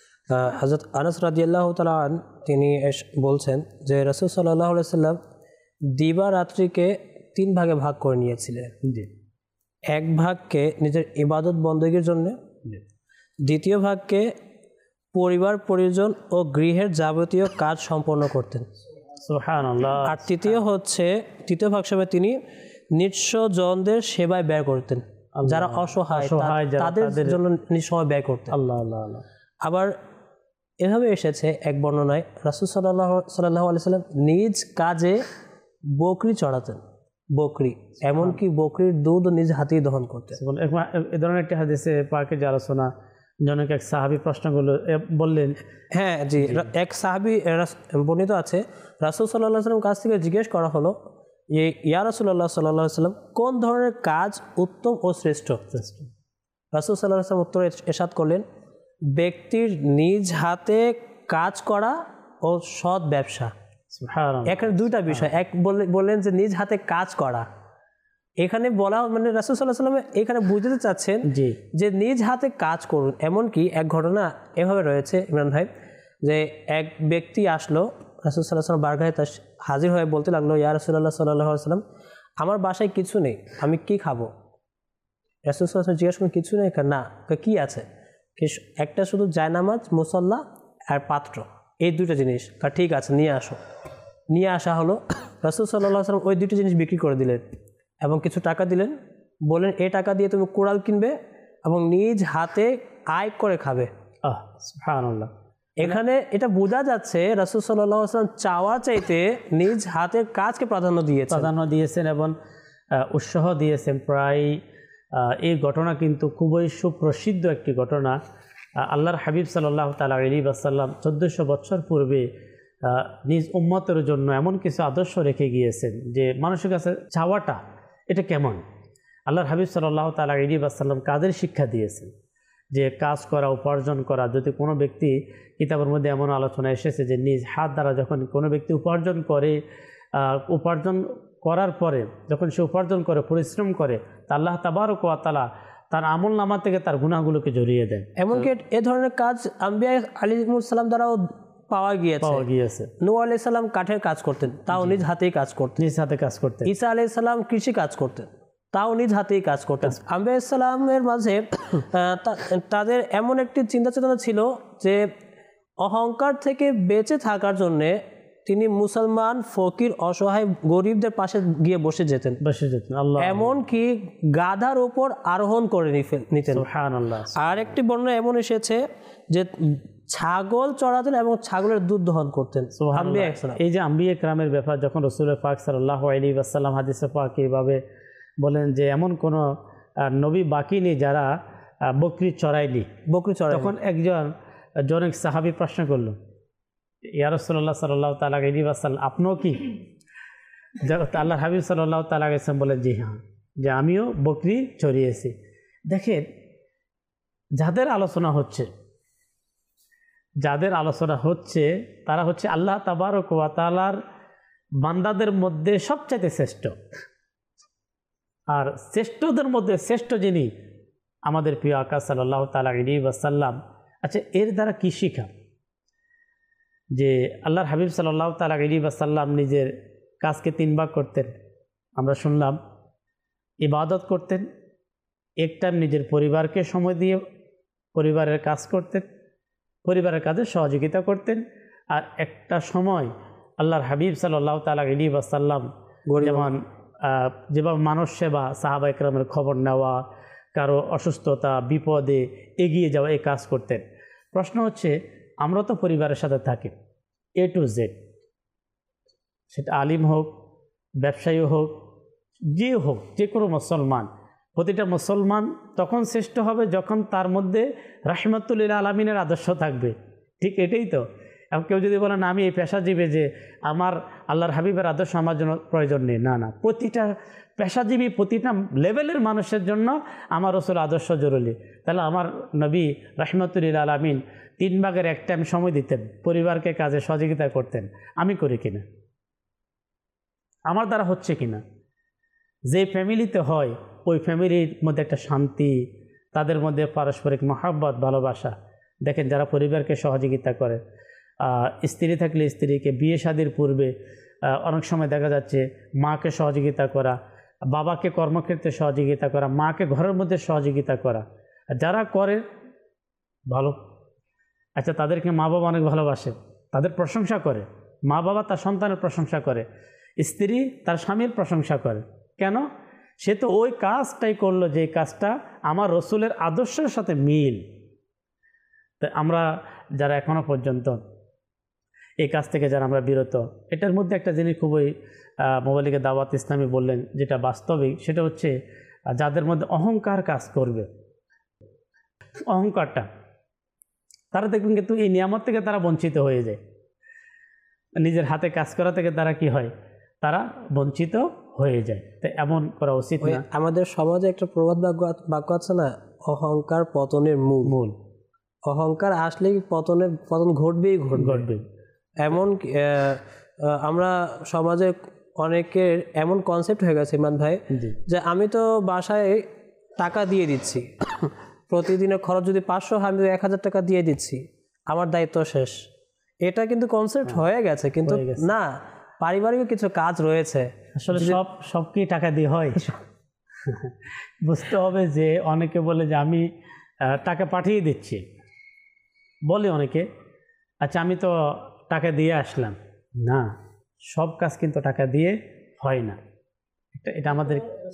হযরত আনাস রাদিয়াল্লাহু তাআলা আন তিনি বলছেন যে রাসূল সাল্লাল্লাহু আলাইহি সাল্লাম দিবা রাত্রিকে তিন ভাগে ভাগ করে নিয়েছিলেন। জি, এক ভাগকে নিজের ইবাদত বন্দেগীর জন্য, দ্বিতীয় ভাগকে পরিবার পরিজন ও গৃহের যাবতীয় কাজ সম্পন্ন করতেন, সুবহানাল্লাহ। আর তৃতীয় হচ্ছে তৃতীয় ভাগ সময় তিনি নিঃস্বজনদের সেবায় ব্যয় করতেন, যারা অসহায় তাদের জন্য নিজ সময় ব্যয় করতেন। আল্লাহ আল্লাহ আল্লাহ। আবার এভাবে এসেছে এক বর্ণনায় রাসূল সাল্লাল্লাহু সাল্লাল্লাহু আলাইহি সাল্লাম নিজ কাজে বকরি চড়াতেন, বকরি, এমনকি বকরির দুধ নিজ হাতেই দহন করতেন। এ ধরনের একটি হাদিসে পাকে যে আলোচনা জনক এক সাহাবী প্রশ্নগুলো বললেন। হ্যাঁ জি, এক সাহাবী বর্ণিত আছে রাসূল সাল্লাল্লাহু আলাইহি সাল্লাম কাছ থেকে জিজ্ঞেস করা হলো যে ইয়া রাসূলুল্লাহ সাল্লাল্লাহু আলাইহি ওয়াসাল্লাম কোন ধরনের কাজ উত্তম ও শ্রেষ্ঠ? রাসূল সাল্লাল্লাহু আলাইহি ওয়াসাল্লাম উত্তরে ইরশাদ করলেন, ব্যক্তির নিজ হাতে কাজ করা ও সৎ ব্যবসা। এখানে দুইটা বিষয়, এক বললেন যে নিজ হাতে কাজ করা, এখানে বলা মানে রাসূল সাল্লাল্লাহু আলাইহি ওয়াসাল্লাম এখানে বুঝাতে চাচ্ছেন যে নিজ হাতে কাজ করুন। এমনকি এক ঘটনা এভাবে রয়েছে ইমরান ভাই, যে এক ব্যক্তি আসলো রাসূল সাল্লাল্লাহু আলাইহি ওয়াসাল্লাম বারগাহে তার হাজির হয়ে বলতে লাগলো, ইয়া রাসূলুল্লাহ সাল্লাল্লাহু আলাইহি ওয়াসাল্লাম, আমার বাসায় কিছু নেই, আমি কি খাবো? রাসূল সাল্লাল্লাহু আলাইহি ওয়াসাল্লাম জিজ্ঞাসা করেন, কিছু নেই? না, কি আছে? একটা শুধু জায়নামাজ, মুসল্লা আর পাত্র, এই দুটো জিনিস। ঠিক আছে, নিয়ে আসো। নিয়ে আসা হলো। রাসূল সাল্লাল্লাহু আলাইহি ওয়াসাল্লাম ওই দুটো জিনিস বিক্রি করে দিলেন এবং কিছু টাকা দিলেন, বললেন এই টাকা দিয়ে তুমি কোরাল কিনবে এবং নিজ হাতে আয় করে খাবে। আহ সুবহানাল্লাহ। এখানে এটা বোঝা যাচ্ছে রাসূল সাল্লাল্লাহু আলাইহি ওয়াসাল্লাম চাওয়া চাইতে নিজ হাতের কাজকে প্রাধান্য দিয়েছেন প্রাধান্য দিয়েছেন এবং উৎসাহ দিয়েছেন। প্রায় এই ঘটনা কিন্তু খুবই সুপ্রসিদ্ধ একটি ঘটনা। আল্লাহর হাবিব সাল্লাল্লাহু তাআলা আলাইহি ওয়াসাল্লাম চোদ্দশো বছর পূর্বে নিজ উম্মতের জন্য এমন কিছু আদর্শ রেখে গিয়েছেন যে মানুষের কাছে চাওয়াটা এটা কেমন। আল্লাহর হাবিব সাল্লাল্লাহু তাআলা আলাইহি ওয়াসাল্লাম কাজের শিক্ষা দিয়েছেন, যে কাজ করা, উপার্জন করা। যদি কোনো ব্যক্তি, কিতাবের মধ্যে এমন আলোচনা এসেছে যে নিজ হাত দ্বারা যখন কোনো ব্যক্তি উপার্জন করে, উপার্জন করার পরে যখন সে উপার্জন করে, পরিশ্রম করে, তা আল্লাহ তাবারক ওয়া তাআলা তার আমল নামা থেকে তার গুনাহগুলোকে জড়িয়ে দেন। এমনকি এ ধরনের কাজ আম্বিয়া আলাইহিস সালাম দ্বারাও পাওয়া গিয়েছে পাওয়া গিয়েছে নূহ আলাইহিস সালাম কাঠের কাজ করতেন, তাও নিজ হাতেই কাজ করতেন। নিজ হাতে কাজ করতেন। ঈসা আলাইহিস সালাম কৃষি কাজ করতেন, তাও নিজ হাতেই কাজ করতেন। আম্বিয়া আলাইহিস সালামের মাঝে তাদের এমন একটি চিন্তা চেতনা ছিল যে অহংকার থেকে বেঁচে থাকার জন্যে তিনি মুসলমান, ফকির, অসহায়, গরিবদের পাশে গিয়ে বসে যেতেন বসে যেতেন আল্লাহ এমনকি গাধার উপর আরোহণ করে নিতেন। সুবহানাল্লাহ। আর একটি বর্ণনা এমন এসেছে যে ছাগল চড়াতেন এবং ছাগলের দুধ দহন করতেন। এই যে আম্বিয়া কেরামের ব্যাপার, যখন রাসূল পাক সাল্লাল্লাহু আলাইহি ওয়াসাল্লাম হাদিসে পাকে এইভাবে বলেন যে এমন কোনো নবী বাকি নেই যারা বকরি চড়ায়নি বকরি চড়ায় তখন একজন জনক সাহাবী প্রশ্ন করলো, ইয়া রাসূলুল্লাহ সাল্লাল্লাহু তাআলা আলাইহি ওয়াসাল্লাম, আপনিও কি? আল্লাহর হাবিব সাল্লাল্লাহু তাআলা আলাইহি ওয়াসাল্লাম বলেন, জি হ্যাঁ, যে আমিও বকরি চড়িয়েছি। দেখেন, যাদের আলোচনা হচ্ছে যাদের আলোচনা হচ্ছে তারা হচ্ছে আল্লাহ তাবারক ওয়া তাআলার বান্দাদের মধ্যে সবচেয়ে শ্রেষ্ঠ। আর শ্রেষ্ঠদের মধ্যে শ্রেষ্ঠ যিনি আমাদের প্রিয় আকা সাল্লাল্লাহু তাআলা আলাইহি ওয়াসাল্লাম। আচ্ছা, এর দ্বারা কি শিখা? যে আল্লাহর হাবিব সাল্লাল্লাহু তাআলা আলাইহি ওয়াসাল্লাম নিজের কাজকে তিন ভাগ করতেন। আমরা শুনলাম, ইবাদত করতেন, এক টাইম নিজের পরিবারকে সময় দিয়ে পরিবারের কাজ করতেন, পরিবারের কাজে সহযোগিতা করতেন, আর একটা সময় আল্লাহর হাবিব সাল্লাল্লাহু তাআলা আলাইহি ওয়াসাল্লাম যেমন যেভাবে মানুষ সেবা, সাহাবা ইকরামের খবর নেওয়া, কারো অসুস্থতা, বিপদে এগিয়ে যাওয়া, এই কাজ করতেন। প্রশ্ন হচ্ছে, আমরা তো পরিবারের সাথে থাকি এ টু জেড, সেটা আলিম হোক, ব্যবসায়ী হোক, যে হোক, যে কোনো মুসলমান, প্রতিটা মুসলমান তখন শ্রেষ্ঠ হবে যখন তার মধ্যে রাহমাতুল লিল আলামিনের আদর্শ থাকবে। ঠিক এটাই তো। এবং কেউ যদি বলেন আমি এই পেশাজীবী, যে আমার আল্লাহর হাবিবের আদর্শ আমার জন্য প্রয়োজন নেই, না না, প্রতিটা পেশাজীবী, প্রতিটা লেভেলের মানুষের জন্য আমার রাসূল আদর্শ জরুরি। তাহলে আমার নবী রাহমাতুল লিল আলামিন তিন ভাগের এক টাইম সময় দিতেন, পরিবারকে কাজে সহযোগিতা করতেন। আমি করি কিনা? আমার দ্বারা হচ্ছে কিনা? যে ফ্যামিলিতে হয় ওই ফ্যামিলির মধ্যে একটা শান্তি, তাদের মধ্যে পারস্পরিক মহব্বত, ভালোবাসা। দেখেন, যারা পরিবারকে সহযোগিতা করে, স্ত্রী থাকলে স্ত্রীকে বিয়ে শাদীর পূর্বে অনেক সময় দেখা যাচ্ছে মাকে সহযোগিতা করা, বাবাকে কর্মক্ষেত্রে সহযোগিতা করা, মাকে ঘরের মধ্যে সহযোগিতা করা। যারা করে ভালো, আচ্ছা, তাদেরকে মা বাবা অনেক ভালোবাসে, তাদের প্রশংসা করে। মা বাবা তার সন্তানের প্রশংসা করে, স্ত্রী তার স্বামীর প্রশংসা করে। কেন? সে তো ওই কাজটাই করলো যে কাজটা আমার রসুলের আদর্শের সাথে মিল। তো আমরা যারা এখনও পর্যন্ত এই কাজ থেকে যারা আমরা বিরত, এটার মধ্যে একটা জিনিস খুবই মোবালিকে দাওয়াত ইসলামী বললেন, যেটা বাস্তবিক, সেটা হচ্ছে যাদের মধ্যে অহংকার কাজ করবে, অহংকারটা, তারা দেখবেন কিন্তু এই নিয়ামত থেকে তারা বঞ্চিত হয়ে যায়। নিজের হাতে কাজ করা থেকে তারা কি হয়? তারা বঞ্চিত হয়ে যায়। তো এমন করা উচিত ওই না। আমাদের সমাজে একটা প্রবাদ বাক্য বাক্য আছে না, অহংকার পতনের মূল। মূল অহংকার আসলেই পতনের পতন ঘটবেই ঘটবে ঘটবে। এমন আহ, আহ, আমরা সমাজে অনেকের এমন কনসেপ্ট হয়ে গেছে ইমান ভাই, জি। যে আমি তো বাসায় টাকা দিয়ে দিচ্ছি, প্রতিদিনের খরচ যদি পাঁচশো হয়, আমি এক হাজার টাকা দিয়ে দিচ্ছি, আমার দায়িত্ব শেষ। এটা কিন্তু কনসেপ্ট হয়ে গেছে, কিন্তু হয়ে গেছে। না, পারিবারিক কিছু কাজ রয়েছে। আসলে সব সব কি টাকা দিয়ে হয়? বুঝতে হবে যে অনেকে বলে যে আমি আহ, টাকা পাঠিয়ে দিচ্ছি, বলে অনেকে, আচ্ছা আমি তো টাকা দিয়ে আসলাম। না, সব কাজ কিন্তু টাকা দিয়ে হয় না। এটা এটা আমাদের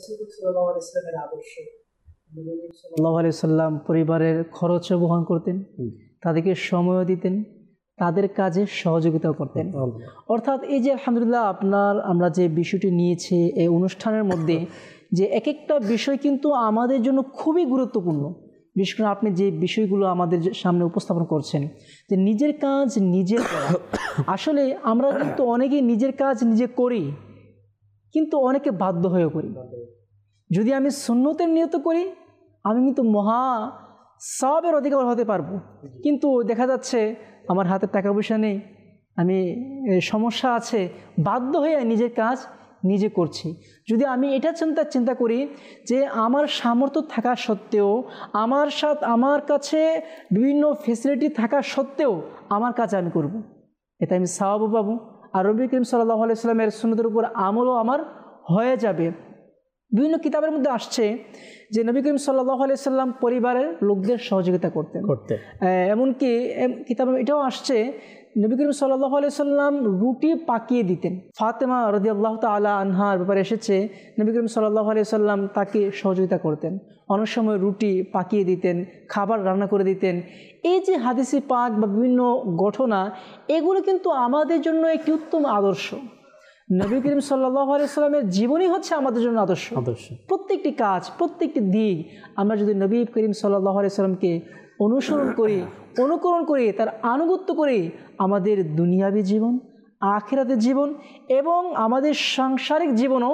সাল্লাল্লাহু আলাইহি সাল্লাম পরিবারের খরচও বহন করতেন, তাদেরকে সময়ও দিতেন, তাদের কাজে সহযোগিতাও করতেন। অর্থাৎ এই যে আলহামদুলিল্লাহ আপনার আমরা যে বিষয়টি নিয়েছি এই অনুষ্ঠানের মধ্যে, যে এক একটা বিষয় কিন্তু আমাদের জন্য খুবই গুরুত্বপূর্ণ। বিশেষ করে আপনি যে বিষয়গুলো আমাদের সামনে উপস্থাপন করছেন, যে নিজের কাজ নিজে করা। আসলে আমরা কিন্তু অনেকেই নিজের কাজ নিজে করি, কিন্তু অনেকে বাধ্য হয়ে করি। যদি আমি সুন্নতের নিয়ত করি, আমি কিন্তু মহা সওয়াবের অধিকার হতে পারবো, কিন্তু দেখা যাচ্ছে আমার হাতে টাকা পয়সা নেই, আমি সমস্যা আছে, বাধ্য হয়ে নিজের কাজ নিজে করছি। যদি আমি এটা চিন্তা চিন্তা করি যে আমার সামর্থ্য থাকা সত্ত্বেও, আমার সাথে আমার কাছে বিভিন্ন ফেসিলিটি থাকা সত্ত্বেও আমার কাজ আমি করব, এতে আমি সওয়াবও পাবো, আর নবী করিম সাল্লাল্লাহু আলাইহি সাল্লামের সুন্নতের উপর আমলও আমার হয়ে যাবে। বিভিন্ন কিতাবের মধ্যে আসছে যে নবী করিম সাল্লাল্লাহু আলাইহি সাল্লাম পরিবারের লোকদের সহযোগিতা করতেন করতে এমনকি কিতাবে এটাও আসছে নবী করিম সাল্লাল্লাহু আলাইহি সাল্লাম রুটি পাকিয়ে দিতেন। ফাতেমা রাদিয়াল্লাহু তাআলা আনহার ব্যাপারে এসেছে নবী করিম সাল্লাল্লাহু আলাইহি সাল্লাম তাকে সহযোগিতা করতেন, অনেক সময় রুটি পাকিয়ে দিতেন, খাবার রান্না করে দিতেন। এই যে হাদিসি পাক বা বিভিন্ন ঘটনা, এগুলো কিন্তু আমাদের জন্য একটি উত্তম আদর্শ। নবী করিম সাল্লাল্লাহু আলাইহি সাল্লামের জীবনই হচ্ছে আমাদের জন্য আদর্শ। আদর্শ প্রত্যেকটি কাজ, প্রত্যেকটি দিক আমরা যদি নবী করিম সাল্লাল্লাহু আলাইহি সাল্লামকে অনুসরণ করি, অনুকরণ করি, তার আনুগত্য করি, আমাদের দুনিয়াবী জীবন, আখিরাতের জীবন এবং আমাদের সাংসারিক জীবনও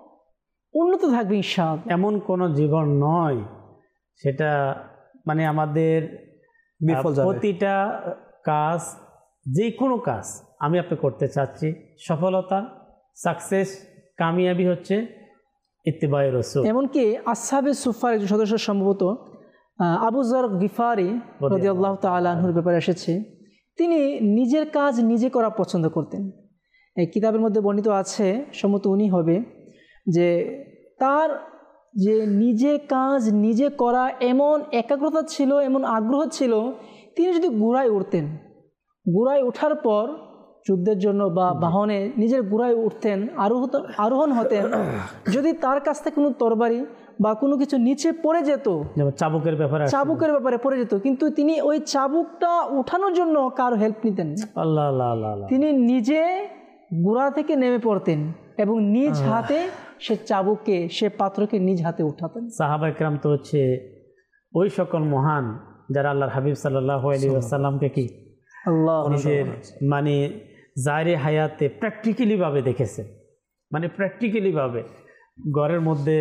উন্নত থাকবে ইনশাআল্লাহ। এমন কোনো জীবন নয় সেটা মানে আমাদের বিফল যাবে। প্রতিটা কাজ, যে কোনো কাজ আমি আপনি করতে চাচ্ছি, সফলতা, সাকসেস, কামিয়াবি হচ্ছে ইত্তিবায়ে রাসূল। এমনকি আসহাবে সুফার একজন সদস্য সম্ভবত আবু যর গিফারি রাদিয়াল্লাহু তাআলা আনহুর ব্যাপারে এসেছে, তিনি নিজের কাজ নিজে করা পছন্দ করতেন। এই কিতাবের মধ্যে বর্ণিত আছে, সম্ভবত উনি হবে, যে তার যে নিজের কাজ নিজে করা এমন একাগ্রতা ছিল, এমন আগ্রহ ছিল, তিনি যদি ঘোড়ায় উঠতেন, ঘোড়ায় ওঠার পর যুদ্ধের জন্য বা বাহনে নিজের ঘোড়ায় উঠতেন, আরোহত আরোহণ হতেন, যদি তার কাছ থেকে কোনো তরবারি বা কোনো কিছু নিচে পড়ে যেত, যেমন চাবুকের ব্যাপারে আসছে। চাবুকের ব্যাপারে পড়ে যেত, কিন্তু তিনি ওই চাবুকটা উঠানোর জন্য কারো হেল্প নিতেন না। আল্লাহ আল্লাহ আল্লাহ আল্লাহ। তিনি নিজে ঘোড়া থেকে নেমে পড়তেন এবং নিজ হাতে সে চাবুককে, সে পাত্রকে নিজ হাতে উঠাতেন। সাহাবা একরাম তো হচ্ছে ওই সকল মহান যারা আল্লাহর হাবিব সাল্লাল্লাহু আলাইহি ওয়াসাল্লামকে কি আল্লাহ নিজের মানে জাহিরি হায়াতে প্র্যাকটিক্যালি ভাবে দেখেছে, মানে প্র্যাকটিক্যালি ভাবে ঘরের মধ্যে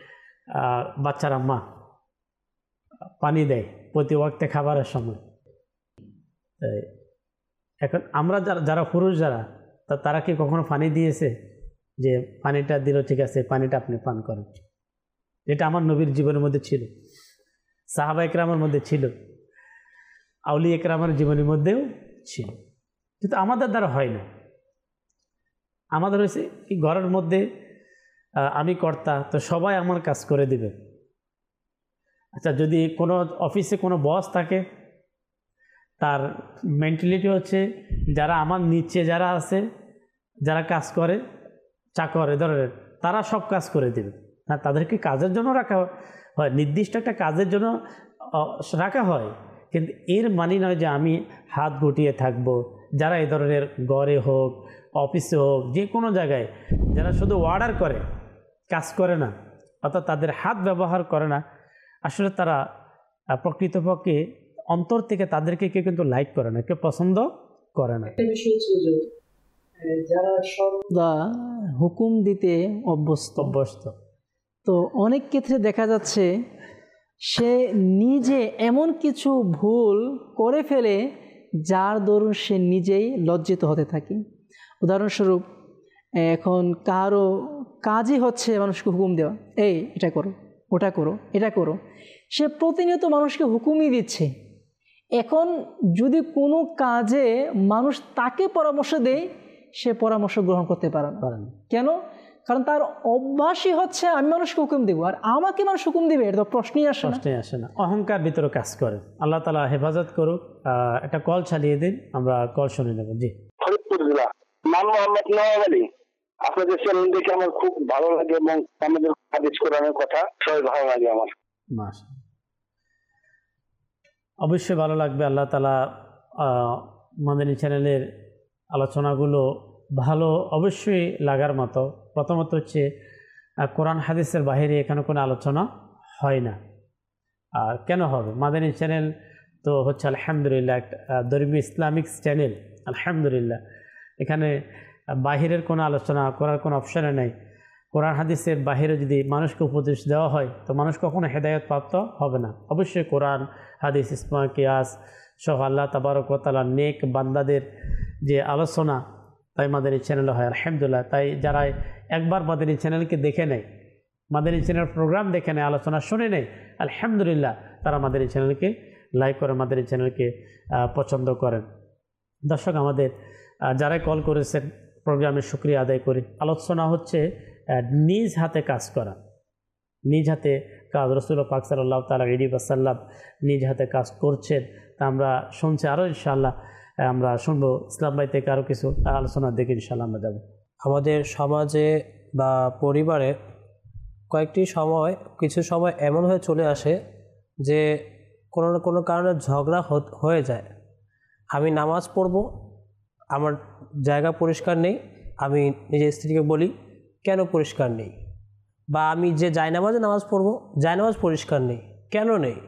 বাচ্চার আম্মা পানি দেয় প্রতি ওয়াক্তে খাবারের সময়। এখন আমরা যারা যারা পুরুষ যারা, তা তারা কি কখনো পানি দিয়েছে যে পানিটা দিল, ঠিক আছে পানিটা আপনি পান করেন? এটা আমার নবীর জীবনের মধ্যে ছিল, সাহাবা একরামের মধ্যে ছিল, আউলিয়া একরামের জীবনের মধ্যেও ছিল, কিন্তু আমাদের দ্বারা হয় না। আমাদের হয়েছে কি, ঘরের মধ্যে আমি কর্তা, তো সবাই আমার কাজ করে দিবে। আচ্ছা, যদি কোনো অফিসে কোনো বস থাকে, তার মেন্টালিটি হচ্ছে যারা আমার নিচে যারা আছে, যারা কাজ করে, চাকর এ ধরনের, তারা সব কাজ করে দেবে। হ্যাঁ, তাদেরকে কাজের জন্য রাখা হয়, নির্দিষ্ট একটা কাজের জন্য রাখা হয়, কিন্তু এর মানে নয় যে আমি হাত গুটিয়ে থাকবো। যারা এই ধরনের ঘরে হোক, অফিসে হোক, যে কোনো জায়গায় যারা শুধু অর্ডার করে, কাজ করে না, অর্থাৎ তাদের হাত ব্যবহার করে না, আসলে তারা প্রকৃতপক্ষে অন্তর থেকে তাদেরকে কেউ কিন্তু লাইক করে না, কেউ পছন্দ করে না। যারা সর্বদা হুকুম দিতে অভ্যস্ত অভ্যস্ত তো অনেক ক্ষেত্রে দেখা যাচ্ছে সে নিজে এমন কিছু ভুল করে ফেলে যার দরুন সে নিজেই লজ্জিত হতে থাকে। উদাহরণস্বরূপ এখন কারো কাজই হচ্ছে মানুষকে হুকুম দেওয়া, এই এটা করো, ওটা করো, এটা করো। সে প্রতিনিয়ত মানুষকে হুকুমই দিচ্ছে। এখন যদি কোনো কাজে মানুষ তাকে পরামর্শ দেয়, সে পরামর্শ গ্রহণ করতে পারে না। কেন? কারণ তার অভ্যাসই হচ্ছে আমি মানুষকে হুকুম দেবো, আর আমাকে মানুষ হুকুম দেবে, এটা তো প্রশ্নই আসে না। প্রশ্নই আসে না। অহংকার ভিতরে কাজ করে। আল্লাহ তাআলা হেফাজত করুক। একটা কল চালিয়ে দিন, আমরা কল শুনে নেব। জি, ফরিদপুর জেলা, নাম মোহাম্মদ নওয়াব আলী। আপনাদের চ্যানেল দেখে আমার খুব ভালো লাগে এবং আমাদের হাদিস কোরআনের কথা সবাই ভালো লাগে আমার। মাশাআল্লাহ, অবশ্যই ভালো লাগবে। আল্লাহ তাআলা মাদানী চ্যানেলের আলোচনাগুলো ভালো, অবশ্যই লাগার মতো। প্রথমত হচ্ছে কোরআন হাদিসের বাইরে এখানে কোনো আলোচনা হয় না। আর কেন হবে? মাদানী চ্যানেল তো হচ্ছে আলহামদুলিল্লাহ একটা ধর্মীয় ইসলামিক চ্যানেল। আলহামদুলিল্লাহ এখানে বাহিরের কোনো আলোচনা করার কোনো অপশানে নেই। কোরআন হাদিসের বাহিরে যদি মানুষকে উপদেশ দেওয়া হয় তো মানুষ কখনো হেদায়েত প্রাপ্ত হবে না। অবশ্যই কোরআন হাদিস ইসমা কিয়াস সহ আল্লাহ তাবারক ওয়া তাআলা নেক বান্দাদের যে আলোচনা তাই মাদানী চ্যানেলে হয় আলহামদুলিল্লাহ। তাই যারা একবার মাদানী চ্যানেলকে দেখে নেয়, মাদানী চ্যানেল প্রোগ্রাম দেখে নেয়, আলোচনা শুনে নেয়, আলহামদুলিল্লাহ তারা মাদানী চ্যানেলকে লাইক করে, মাদানী চ্যানেলকে পছন্দ করেন। দর্শক, আমাদের যারাই কল করেছেন প্রোগ্রামের শুকরিয়া আদায় করি। আলোচনা হচ্ছে নিজ হাতে কাজ করা, নিজ হাতে কাজ। রাসূলুল্লাহ পাক সাল্লাল্লাহু তাআলা আলাইহি ওয়াসাল্লাম নিজ হাতে কাজ করছেন। তা আমরা শুনছি, আরও ইনশাআল্লাহ আমরা শুনবো। ইসলাম ভাই থেকে আরও কিছু আলোচনা দেখে ইনশাআল্লাহ আমরা যাব। আমাদের সমাজে বা পরিবারে কয়েকটি সময় কিছু সময় এমন হয়ে চলে আসে যে কোনো না কোনো কারণে ঝগড়া হয়ে যায়। আমি নামাজ পড়ব, আমার জায়গা পরিষ্কার নেই, আমি নিজের স্ত্রীকে বলি কেন পরিষ্কার নেই, বা আমি যে জায়নামাজে নামাজ পড়ব জায়নামাজ পরিষ্কার নেই, কেন নেই।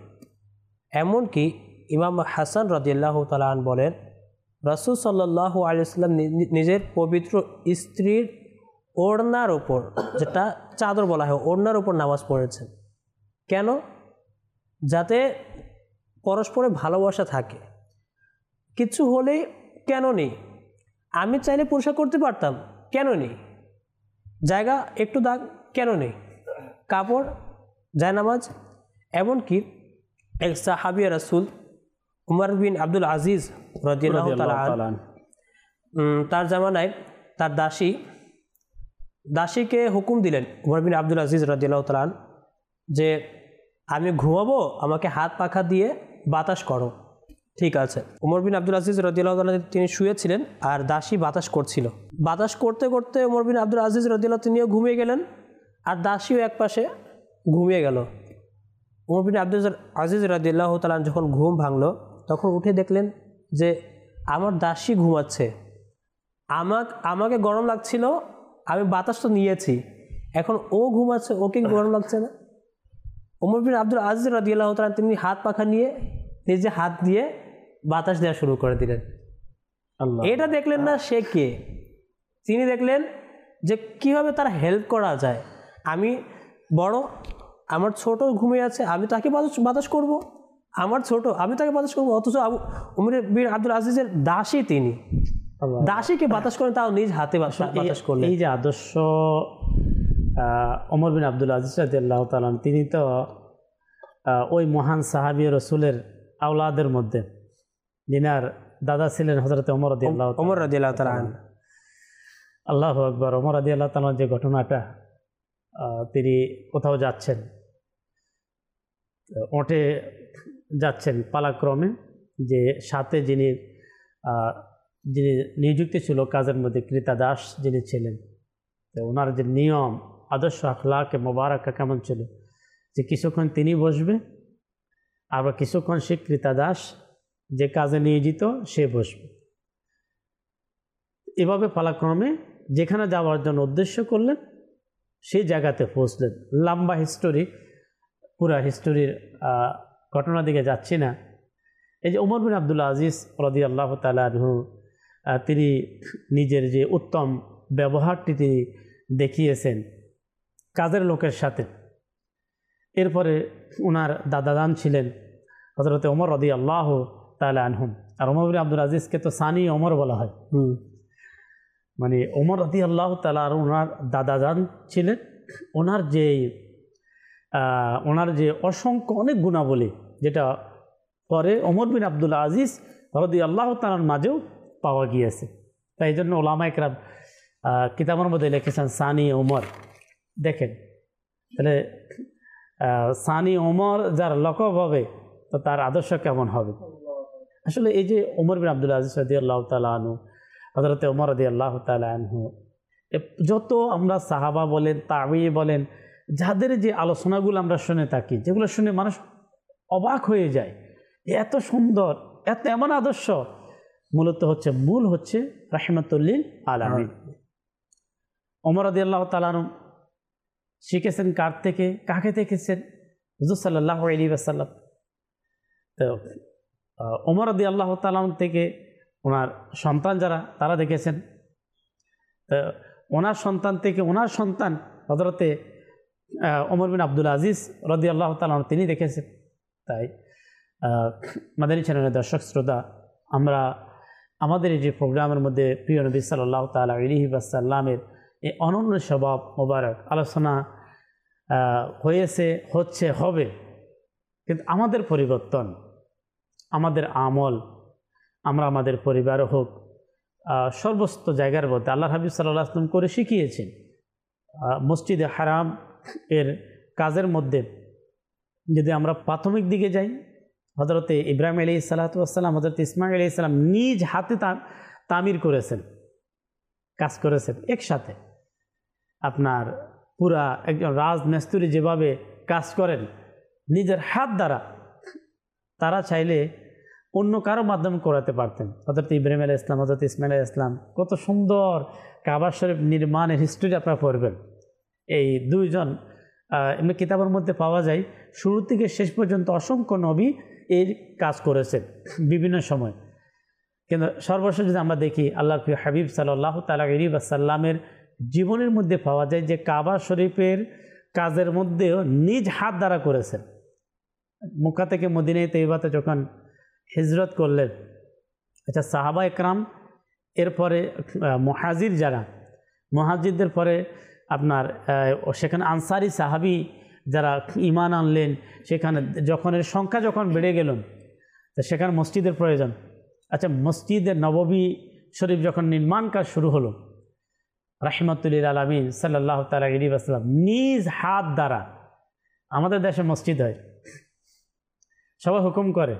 এমনকি ইমাম হাসান রাদিয়াল্লাহু তাআলা আনহু বলেন রাসূল সাল্লাল্লাহু আলাইহি ওয়াসাল্লাম নিজের পবিত্র স্ত্রীর ওড়নার ওপর, যেটা চাদর বলা হয়, ওড়নার ওপর নামাজ পড়েছেন। কেন? যাতে পরস্পরে ভালোবাসা থাকে। কিছু হলেই কেন নেই, আমি চাইলে পরিষ্কার করতে পারতাম, কেন নেই, জায়গা একটু দাগ, কেন নেই, কাপড়, জায়নামাজ। এমনকি এক সাহাবী রাসূল উমর বিন আব্দুল আজিজ রাদিয়াল্লাহু তাআলা তার জামানায় তার দাসী দাসীকে হুকুম দিলেন উমর বিন আব্দুল আজিজ রাদিয়াল্লাহু তাআলা যে আমি ঘুমাবো, আমাকে হাত পাখা দিয়ে বাতাস করো। ঠিক আছে। উমর বিন আব্দুল আজিজ রাদিয়াল্লাহু তাআলা তিনি শুয়েছিলেন আর দাসী বাতাস করছিল। বাতাস করতে করতে উমর বিন আব্দুল আজিজ রাদিয়াল্লাহু তিনিও ঘুমিয়ে গেলেন আর দাসীও এক পাশে ঘুমিয়ে গেল। উমর বিন আব্দুল আজিজ রাদিয়াল্লাহু তাআলা যখন ঘুম ভাঙলো তখন উঠে দেখলেন যে আমার দাসী ঘুমাচ্ছে, আমাকে আমাকে গরম লাগছিল, আমি বাতাস তো নিয়েছি, এখন ও ঘুমাচ্ছে, ওকে গরম লাগছে না। উমর বিন আব্দুল আজিজ রাদিয়াল্লাহু তাআলা তিনি হাত পাখা নিয়ে নিজে হাত দিয়ে বাতাস দেওয়া শুরু করে দিলেন। এটা দেখলেন না সে কে, তিনি দেখলেন যে কিভাবে তার হেল্প করা যায়। আমি বড়, আমার ছোট ঘুমিয়ে আছে, আমি তাকে বাতাস বাতাস করবো, আমার ছোট আমি তাকে বাতাস করবো। অথচ আবু উমর বিন আব্দুল আজিজের দাসী, তিনি দাসীকে বাতাস করেন, তাও নিজ হাতে বাতাস করলেন। এই যে আদর্শ ওমর বিন আব্দুল আজিজ রাদিয়াল্লাহু তাআলা, তিনি তো ওই মহান সাহাবী রাসূলের আওলাদের মধ্যে, যিনার দাদা ছিলেন হযরত ওমর রাদিয়াল্লাহু ওমর রাদিয়াল্লাহু তাআলা। আল্লাহু আকবার। ওমর রাদিয়াল্লাহু তাআলা যে ঘটনাটা, তিনি কোথাও যাচ্ছেন, ওঠে যাচ্ছেন পালাক্রমে, যে সাথে যিনি যিনি নিযুক্ত ছিল কাজের মধ্যে, ক্রীতাদাস যিনি ছিলেন, তো ওনার যে নিয়ম আদর্শ আখলাকে মোবারকা কেমন ছিল, যে কিছুক্ষণ তিনি বসবে, আবার কিছুক্ষণ সে ক্রীতাদাস যে কাজে নিয়োজিত সে বসবে। এভাবে পালাক্রমে যেখানে যাওয়ার জন্য উদ্দেশ্য করলেন সেই জায়গাতে পৌঁছলেন। লম্বা হিস্টোরি, পুরা হিস্টোরির ঘটনা দিকে যাচ্ছি না। এই যে ওমর বিন আব্দুল আজিজ রাদিয়াল্লাহু তাআলা আনহু তিনি নিজের যে উত্তম ব্যবহারটি তিনি দেখিয়েছেন কাজের লোকের সাথে। এরপরে ওনার দাদাদান ছিলেন হযরত ওমর রাদিয়াল্লাহু তাআলা আনহুম। আর ওমর বিন আব্দুল আজিজকে তো সানি ওমর বলা হয়, হুম মানে ওমর রাদিয়াল্লাহু তাআলা আর ওনার দাদাদান ছিলেন। ওনার যে ওনার যে অসংখ্য অনেক গুণাবলী, যেটা পরে ওমর বিন আব্দুল আজিজ রাদিয়াল্লাহু তাআলার মাঝেও পাওয়া গিয়েছে। তাই জন্য ওলামা ইকরাম কিতাবের মধ্যে লিখেছেন সানি ওমর। দেখেন তাহলে সানি ওমর যার লকব হবে তো তার আদর্শ কেমন হবে। আসলে এই যে ওমর বিন আব্দুল আজিজ রাদিয়াল্লাহু তাআলা আনহু, হযরত ওমর রাদিয়াল্লাহু তাআলা আনহু, যত আমরা সাহাবা বলেন, তাবি বলেন, যাদের যে আলোচনাগুলো আমরা শুনে থাকি, যেগুলো শুনে মানুষ অবাক হয়ে যায়, এত সুন্দর, এত এমন আদর্শ, মূলত হচ্ছে মূল হচ্ছে রাহমাতুল লিল আলামিন। ওমর রাদিয়াল্লাহু তাআলা আনহু শিখেছেন কার থেকে, কাকে দেখেছেন? হুজুর সাল্লাল্লাহু আলাইহি ওয়াসাল্লাম। তো ওমর রাদিয়াল্লাহু তাআলা আনহু থেকে ওনার সন্তান যারা, তারা দেখেছেন। তো ওনার সন্তান থেকে ওনার সন্তান হযরতে ওমর বিন আব্দুল আজিজ রাদিয়াল্লাহু তাআলা আনহু তিনি দেখেছেন। তাই মাদানী চ্যানেলের দর্শক শ্রোতা, আমরা আমাদের এই যে প্রোগ্রামের মধ্যে প্রিয় নবী সাল্লাল্লাহু তাআলা আলাইহি ওয়াসাল্লামের এই অনন্য স্বভাব মোবারক আলোচনা হয়েছে, হচ্ছে, হবে। কিন্তু আমাদের পরিবর্তন, আমাদের আমল, আমরা আমাদের পরিবার হোক, সর্বস্ত জায়গার মধ্যে আল্লাহ হাবিব সাল্লাল্লাহু আলাইহি ওয়াসাল্লাম করে শিখিয়েছেন। মসজিদে হারাম এর কাজের মধ্যে যদি আমরা প্রাথমিক দিকে যাই, হযরতে ইব্রাহিম আলাইহিস সালাতু ওয়াস সালাম, হযরত ইসমাঈল আলাইহিস সালাম নিজ হাতে তামির করেছেন, কাজ করেছেন একসাথে। আপনার পুরা একজন রাজমিস্ত্রি যেভাবে কাজ করেন নিজের হাত দ্বারা, তারা চাইলে অন্য কারো মাধ্যমে করাতে পারতেন। হযরত ইব্রাহিম আলাইহিস সালাম, হযরত ইসমাঈল আলাইহিস সালাম, কত সুন্দর কাবা শরীফ নির্মাণের হিস্ট্রি আপনারা পড়বেন। এই দুইজন এমনি কিতাবের মধ্যে পাওয়া যায়, শুরু থেকে শেষ পর্যন্ত অসংখ্য নবী এই কাজ করেছেন বিভিন্ন সময়। কিন্তু সর্বশেষ যদি আমরা দেখি আল্লাহর প্রিয় হাবিব সাল্লাল্লাহু তাআলা আলাইহি ওয়াসাল্লামের জীবনের মধ্যে পাওয়া যায় যে কাবা শরীফের কাজের মধ্যেও নিজ হাত দ্বারা করেছেন। মক্কা থেকে মদিনায় তৈবাতে যখন হিজরত করলেন, আচ্ছা সাহাবা একরাম, এরপরে মুহাজির যারা, মুহাজিরদের পরে আপনার সেখানে আনসারি সাহাবি যারা ঈমান আনলেন, সেখানে যখন এর সংখ্যা যখন বেড়ে গেল, তো সেখানে মসজিদের প্রয়োজন। আচ্ছা মসজিদের নববী শরীফ যখন নির্মাণ কাজ শুরু হলো, রাহমাতুল লিল আলামিন সাল্লাল্লাহু তাআলা আলাইহি ওয়াসাল্লাম নিজ হাত দ্বারা, আমাদের দেশে মসজিদ হয়, সবাই হুকুম করে,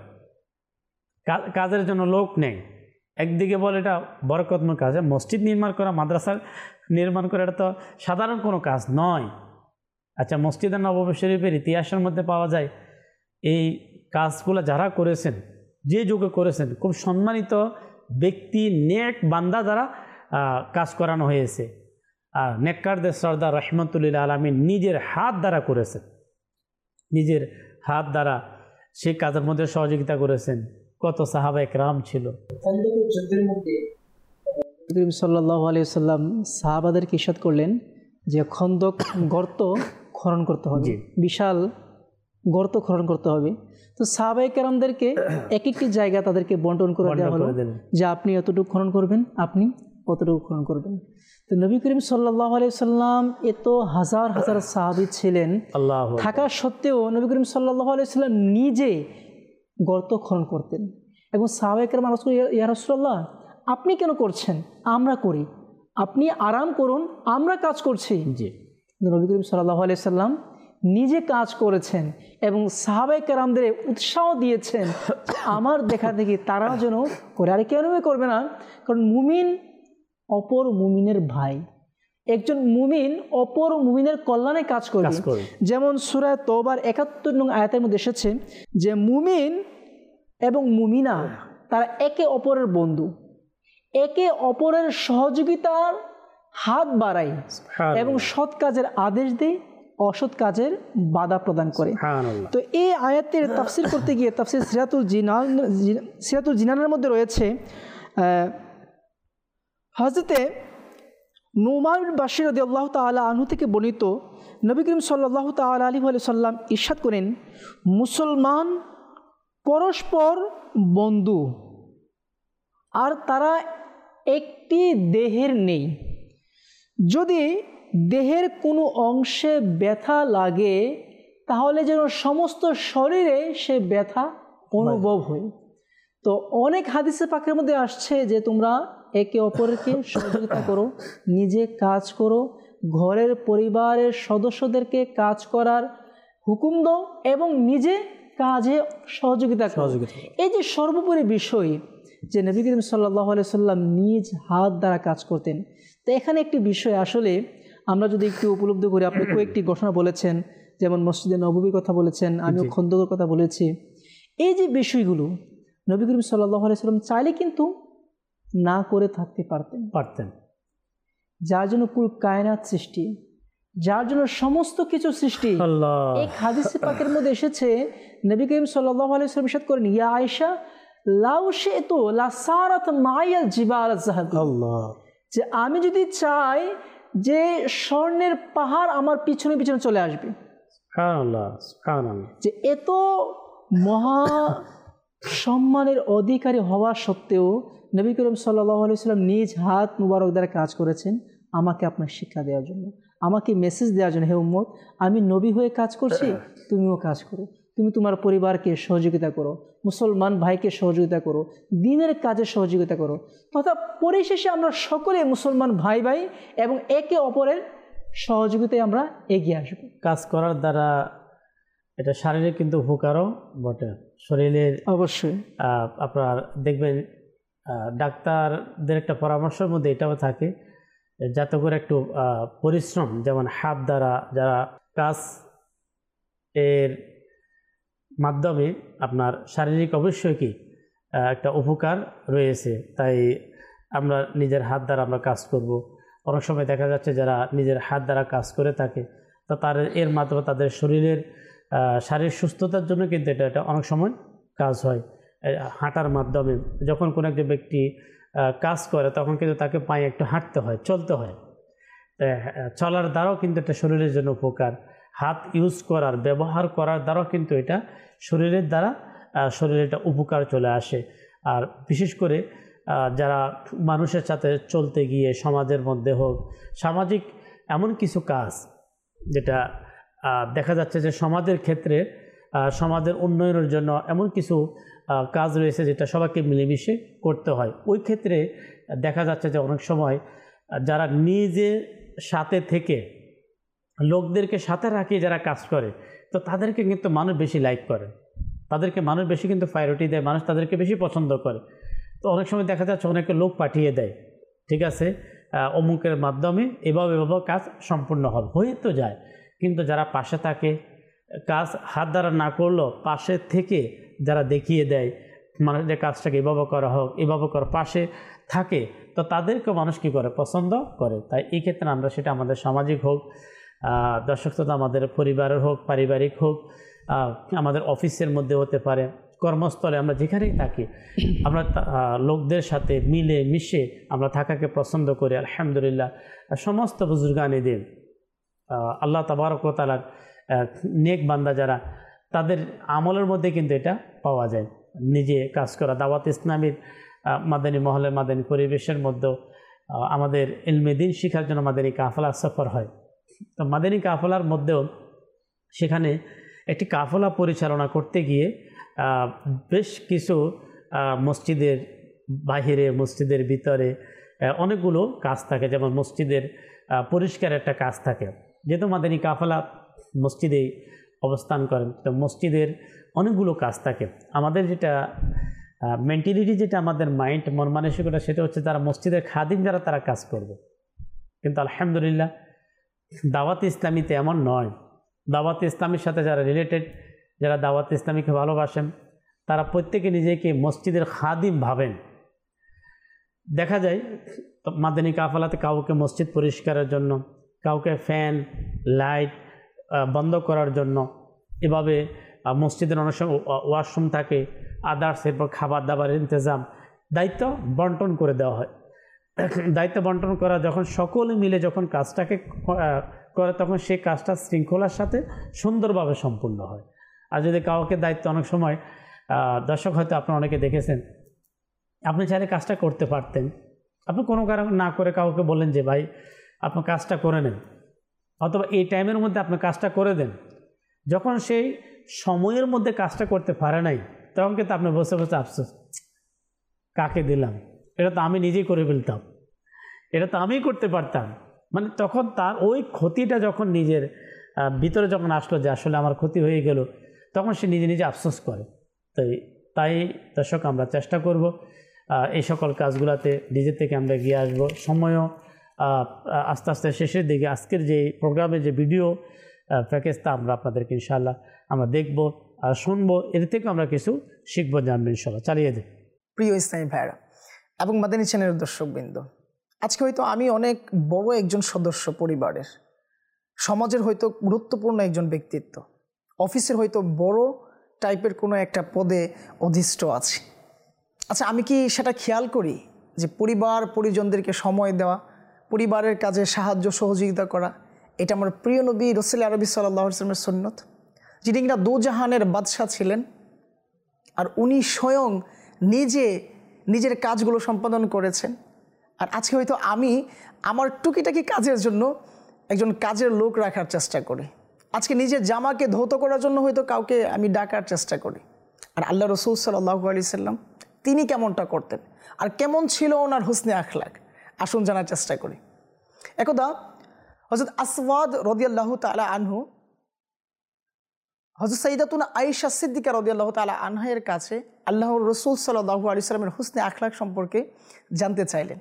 কাজের জন্য লোক নেই। একদিকে বলে এটা বরকতময় কাজ, মসজিদ নির্মাণ করা, মাদ্রাসা নির্মাণ করা, এটা তো সাধারণ কোনো কাজ নয়। আচ্ছা মসজিদের নববী শরীফের ইতিহাসের মধ্যে পাওয়া যায় এই কাজগুলো যারা করেছেন, যে যুগে করেছেন, খুব সম্মানিত ব্যক্তি, নেক বান্দা দ্বারা কাজ করানো হয়েছে। আর নেককারদের সর্দার রাহমাতুল লিল আলামিন নিজের হাত দ্বারা করেছেন, নিজের হাত দ্বারা সেই কাজের মধ্যে সহযোগিতা করেছেন। কত সাহাবা একরাম ছিল। যুদ্ধের মধ্যে নবী সাল্লাল্লাহু আলাইহি ওয়াসাল্লাম সাহাবাদেরকে ইরশাদ করলেন যে খন্দক গর্ত খনন করতে হবে, বিশাল গর্ত খনন করতে হবে। তো সাহাবায়ে কেরামদেরকে এক একটি জায়গা তাদেরকে বন্টন করে দেওয়া হলো যে আপনি এতটুকু খনন করবেন, আপনি কতটুকু খনন করবেন। তো নবী করিম সাল্লাল্লাহু আলাইহি সাল্লাম এত হাজার হাজার সাহাবী ছিলেন, থাকা সত্ত্বেও নবী করিম সাল্লাল্লাহু আলাইহি সাল্লাম নিজে গর্ত খনন করতেন। এবং সাহাবায়ে কেরাম আরজ করলেন, ইয়া রাসূলুল্লাহ আপনি কেন করছেন, আমরা করি, আপনি আরাম করুন, আমরা কাজ করছি। জি, নবী করিম সাল্লাল্লাহু আলাইহি সাল্লাম নিজে কাজ করেছেন এবং সাহাবায়ে কেরামদের উৎসাহ দিয়েছেন আমার দেখা দেখি তারাও যেন করে। আর কেন করবে না? কারণ মুমিন অপর মুমিনের ভাই, একজন মুমিন অপর মুমিনের কল্যাণে কাজ করবে। যেমন সূরা তওবার একাত্তর নং আয়াতের মধ্যে এসেছে যে মুমিন এবং মুমিনা তারা একে অপরের বন্ধু, একে অপরের সহযোগিতার হাত বাড়ায় এবং সৎ কাজের আদেশ দেয়, অসৎ কাজের বাধা প্রদান করে। তো এই আয়াতের তাফসির করতে গিয়ে তাফসির সিরাতুল জিনান সিরাতুল জিনানের মধ্যে রয়েছে হজরতে নুমান বিন বাশির রাদিয়াল্লাহু তাআলা আনহু থেকে বর্ণিত, নবী করিম সাল্লাল্লাহু তাআলা আলাইহি ওয়া সাল্লাম ইরশাদ করেন, মুসলমান পরস্পর বন্ধু আর তারা একটি দেহের নেই। যদি দেহের কোনো অংশে ব্যথা লাগে তাহলে যেন সমস্ত শরীরে সে ব্যথা অনুভব হয়। তো অনেক হাদিসে পাকের মধ্যে আসছে যে তোমরা একে অপরকে সহযোগিতা করো, নিজে কাজ করো, ঘরের পরিবারের সদস্যদেরকে কাজ করার হুকুম দাও এবং নিজে কাজে সহযোগিতা করো। এই যে সর্বোপরি বিষয় যে নবী করিম সাল্লাল্লাহু আলাইহি সাল্লাম নিজ হাত দ্বারা কাজ করতেন। তো এখানে একটি বিষয় আসলে আমরা যদি একটু উপলব্ধি করি, আপনি কয়েকটি ঘটনা বলেছেন, যেমন মসজিদে নববীর কথা বলেছেন, আমিও খন্দকের কথা বলেছি। এই যে বিষয়গুলো নবী করিম সাল্লাল্লাহু আলাইহি সাল্লাম চাইলে কিন্তু না করে থাকতে পারতেন পারতেন যার জন্য কুল কায়নাত সৃষ্টি, যার জন্য সমস্ত কিছু সৃষ্টি। এক হাদিসে পাকের মধ্যে এসেছে, নবী করিম সাল্লাল্লাহু আলাইহি সাল্লাম ইরশাদ করেন, ইয়া আয়েশা লাউ শিতু লাসারাত মায়াল জিবাল যাহাব, যে আমি যদি চাই যে স্বর্ণের পাহাড় আমার পিছনে পিছনে চলে আসবে। সুবহানাল্লাহ, সুবহানাল্লাহ। যে এত মহা সম্মানের অধিকারী হওয়া সত্ত্বেও নবী করিম সাল্লাল্লাহু আলাইহি সাল্লাম নিজ হাত মুবারক দ্বারা কাজ করেছেন আমাকে আপনার শিক্ষা দেওয়ার জন্য, আমাকে মেসেজ দেওয়ার জন্য, হে উম্মত আমি নবী হয়ে কাজ করছি, তুমিও কাজ করো, তুমি তোমার পরিবারকে সহযোগিতা করো, মুসলমান ভাইকে সহযোগিতা করো, দ্বীনের কাজে সহযোগিতা করো, তথা পরিশেষে আমরা সকলে মুসলমান ভাই ভাই এবং একে অপরের সহযোগিতায় আমরা এগিয়ে আসবো। কাজ করার দ্বারা এটা শারীরিক কিন্তু উপকারও বটে, শরীরের অবশ্যই। আপনার দেখবেন ডাক্তারদের একটা পরামর্শের মধ্যে এটাও থাকে যাতে করে একটু পরিশ্রম, যেমন হাত দ্বারা যারা কাজ এর মাধ্যমে আপনার শারীরিক অবশ্যই কি একটা উপকার রয়েছে। তাই আমরা নিজের হাত দ্বারা আমরা কাজ করব। অনেক সময় দেখা যাচ্ছে যারা নিজের হাত দ্বারা কাজ করে থাকে তো তার এর মাধ্যমে তাদের শরীরের শারীরিক সুস্থতার জন্য কিন্তু এটা এটা অনেক সময় কাজ হয়। হাঁটার মাধ্যমে যখন কোনো একটা ব্যক্তি কাজ করে তখন কিন্তু তাকে পায়ে একটু হাঁটতে হয়, চলতে হয়। চলার দ্বারাও কিন্তু এটা শরীরের জন্য উপকার। হাত ইউজ করার, ব্যবহার করার দ্বারাও কিন্তু এটা শরীরের দ্বারা শরীরে একটা উপকার চলে আসে। আর বিশেষ করে যারা মানুষের সাথে চলতে গিয়ে সমাজের মধ্যে হোক, সামাজিক এমন কিছু কাজ যেটা দেখা যাচ্ছে যে সমাজের ক্ষেত্রে সমাজের উন্নয়নের জন্য এমন কিছু কাজ রয়েছে যেটা সবাইকে মিলেমিশে করতে হয়, ওই ক্ষেত্রে দেখা যাচ্ছে যে অনেক সময় যারা নিজের সাথে থেকে লোকদেরকে সাথে রাখিয়ে যারা কাজ করে তো তাদেরকে কিন্তু মানুষ বেশি লাইক করে, তাদেরকে মানুষ বেশি কিন্তু প্রায়োরিটি দেয়, মানুষ তাদেরকে বেশি পছন্দ করে। তো অনেক সময় দেখা যাচ্ছে অনেকে লোক পাঠিয়ে দেয়, ঠিক আছে অমুকের মাধ্যমে এভাবে এভাবে কাজ সম্পূর্ণ হবে, হয়ে তো যায়। কিন্তু যারা পাশে থাকে, কাজ হাত দ্বারা না করলেও পাশে থেকে যারা দেখিয়ে দেয় মানুষদের কাজটাকে এভাবে করা হোক, এভাবে করা, পাশে থাকে, তো তাদেরকে মানুষ কী করে, পছন্দ করে। তাই এই ক্ষেত্রে আমরা সেটা আমাদের সামাজিক হোক, দর্শক শ্রোতা আমাদের পরিবারের হোক, পারিবারিক হোক, আমাদের অফিসের মধ্যে হতে পারে, কর্মস্থলে, আমরা যেখানেই থাকি আমরা লোকদের সাথে মিলে মিশে আমরা থাকাকে পছন্দ করি। আলহামদুলিল্লাহ সমস্ত বুজুর্গানি দিন আল্লাহ তাবারক ওয়া তাআলার নেক বান্দা যারা, তাদের আমলের মধ্যে কিন্তু এটা পাওয়া যায়। নিজে কাজ করা, দাওয়াত ইসলামীর মাদানী মহলে, মাদানী পরিবেশের মধ্যেও আমাদের ইলমে দ্বীন শিখার জন্য মাদানী কাফেলা সফর হয়। তো মাদানী কাফেলার মধ্যেও সেখানে একটি কাফেলা পরিচালনা করতে গিয়ে বেশ কিছু মসজিদের বাহিরে, মসজিদের ভিতরে অনেকগুলো কাজ থাকে, যেমন মসজিদের পরিষ্কার একটা কাজ থাকে। যেহেতু মাদানী কাফেলা মসজিদেই অবস্থান করেন তো মসজিদের অনেকগুলো কাজ থাকে। আমাদের যেটা মেন্টালিটি, যেটা আমাদের মাইন্ড, মন মানসিকতা, সেটা হচ্ছে তারা মসজিদের খাদিম যারা তারা কাজ করবে। কিন্তু আলহামদুলিল্লাহ দাওয়াত ইসলামীতে এমন নয়। দাওয়াত ইসলামীর সাথে যারা রিলেটেড, যারা দাওয়াত ইসলামীকে ভালোবাসেন, তারা প্রত্যেকে নিজেকে মসজিদের খাদিম ভাবেন। দেখা যায় মাদানী কাফেলাতে কাউকে মসজিদ পরিষ্কারের জন্য, কাউকে ফ্যান লাইট বন্ধ করার জন্য, এভাবে মসজিদের অনেক সময় ওয়াশরুম থাকে, আদার্স, এরপর খাবার দাবারের ইন্তজাম, দায়িত্ব বন্টন করে দেওয়া হয়। দায়িত্ব বন্টন করা, যখন সকলে মিলে যখন কাজটাকে করে তখন সেই কাজটা শৃঙ্খলার সাথে সুন্দরভাবে সম্পূর্ণ হয়। আর যদি কাউকে দায়িত্ব, অনেক সময় দর্শক হয়তো আপনারা অনেকে দেখেছেন, আপনি চাইলে কাজটা করতে পারতেন, আপনি কোনো কারণ না করে কাউকে বললেন যে ভাই আপনি কাজটা করে নেন, অথবা এই টাইমের মধ্যে আপনি কাজটা করে দেন। যখন সেই সময়ের মধ্যে কাজটা করতে পারে নাই, তখন কিন্তু আপনি বসে বসে আফসোস, কাকে দিলাম, এটা তো আমি নিজেই করে ফেলতাম, এটা তো আমিই করতে পারতাম। মানে তখন তার ওই ক্ষতিটা যখন নিজের ভিতরে যখন আসলো যে আসলে আমার ক্ষতি হয়ে গেল, তখন সে নিজে নিজে আফসোস করে। তাই তাই দর্শক আমরা চেষ্টা করব এই সকল কাজগুলোতে নিজে থেকে আমরা এগিয়ে আসবো। সময়ও আস্তে আস্তে শেষের দিকে, আজকের যে প্রোগ্রামে যে ভিডিও প্যাকেজটা আমরা আপনাদেরকে ইনশাআল্লাহ আমরা দেখব আর শুনবো, এর থেকে আমরা কিছু শিখবো, জানবো ইনশাআল্লাহ। চালিয়ে দিই। প্রিয় ইসলামী ভাইরা এবং মাদানী চ্যানেলের দর্শকবৃন্দ, আজকে হয়তো আমি অনেক বড় একজন সদস্য পরিবারের, সমাজের হয়তো গুরুত্বপূর্ণ একজন ব্যক্তিত্ব, অফিসের হয়তো বড় টাইপের কোনো একটা পদে অধিষ্ঠ আছি। আচ্ছা, আমি কি সেটা খেয়াল করি যে পরিবার পরিজনদেরকে সময় দেওয়া, পরিবারের কাজে সাহায্য সহযোগিতা করা, এটা আমার প্রিয় নবী রাসূল আরবি সাল্লাল্লাহু আলাইহি ওয়াসাল্লামের সুন্নত, যিনি কিনা দোজাহানের বাদশাহ ছিলেন। আর উনি স্বয়ং নিজে নিজের কাজগুলো সম্পাদন করেছেন। আর আজকে হয়তো আমি আমার টুকিটাকি কাজের জন্য একজন কাজের লোক রাখার চেষ্টা করি। আজকে নিজের জামাকে ধৌত করার জন্য হয়তো কাউকে আমি ডাকার চেষ্টা করি। আর আল্লাহ রাসূল সাল্লাল্লাহু আলাইহি সাল্লাম তিনি কেমনটা করতেন আর কেমন ছিল ওনার হুসনে আখলাক, আসুন জানার চেষ্টা করি। একদা হযরত আসওয়াদ রাদিয়াল্লাহু তাআলা আনহু হযরত সাইয়্যিদাতুনা আয়েশা সিদ্দিকা রাদিয়াল্লাহু তাআলা আনহার কাছে আল্লাহর রাসূল সাল্লাল্লাহু আলাইহি সাল্লামের হুসনে আখলাক সম্পর্কে জানতে চাইলেন।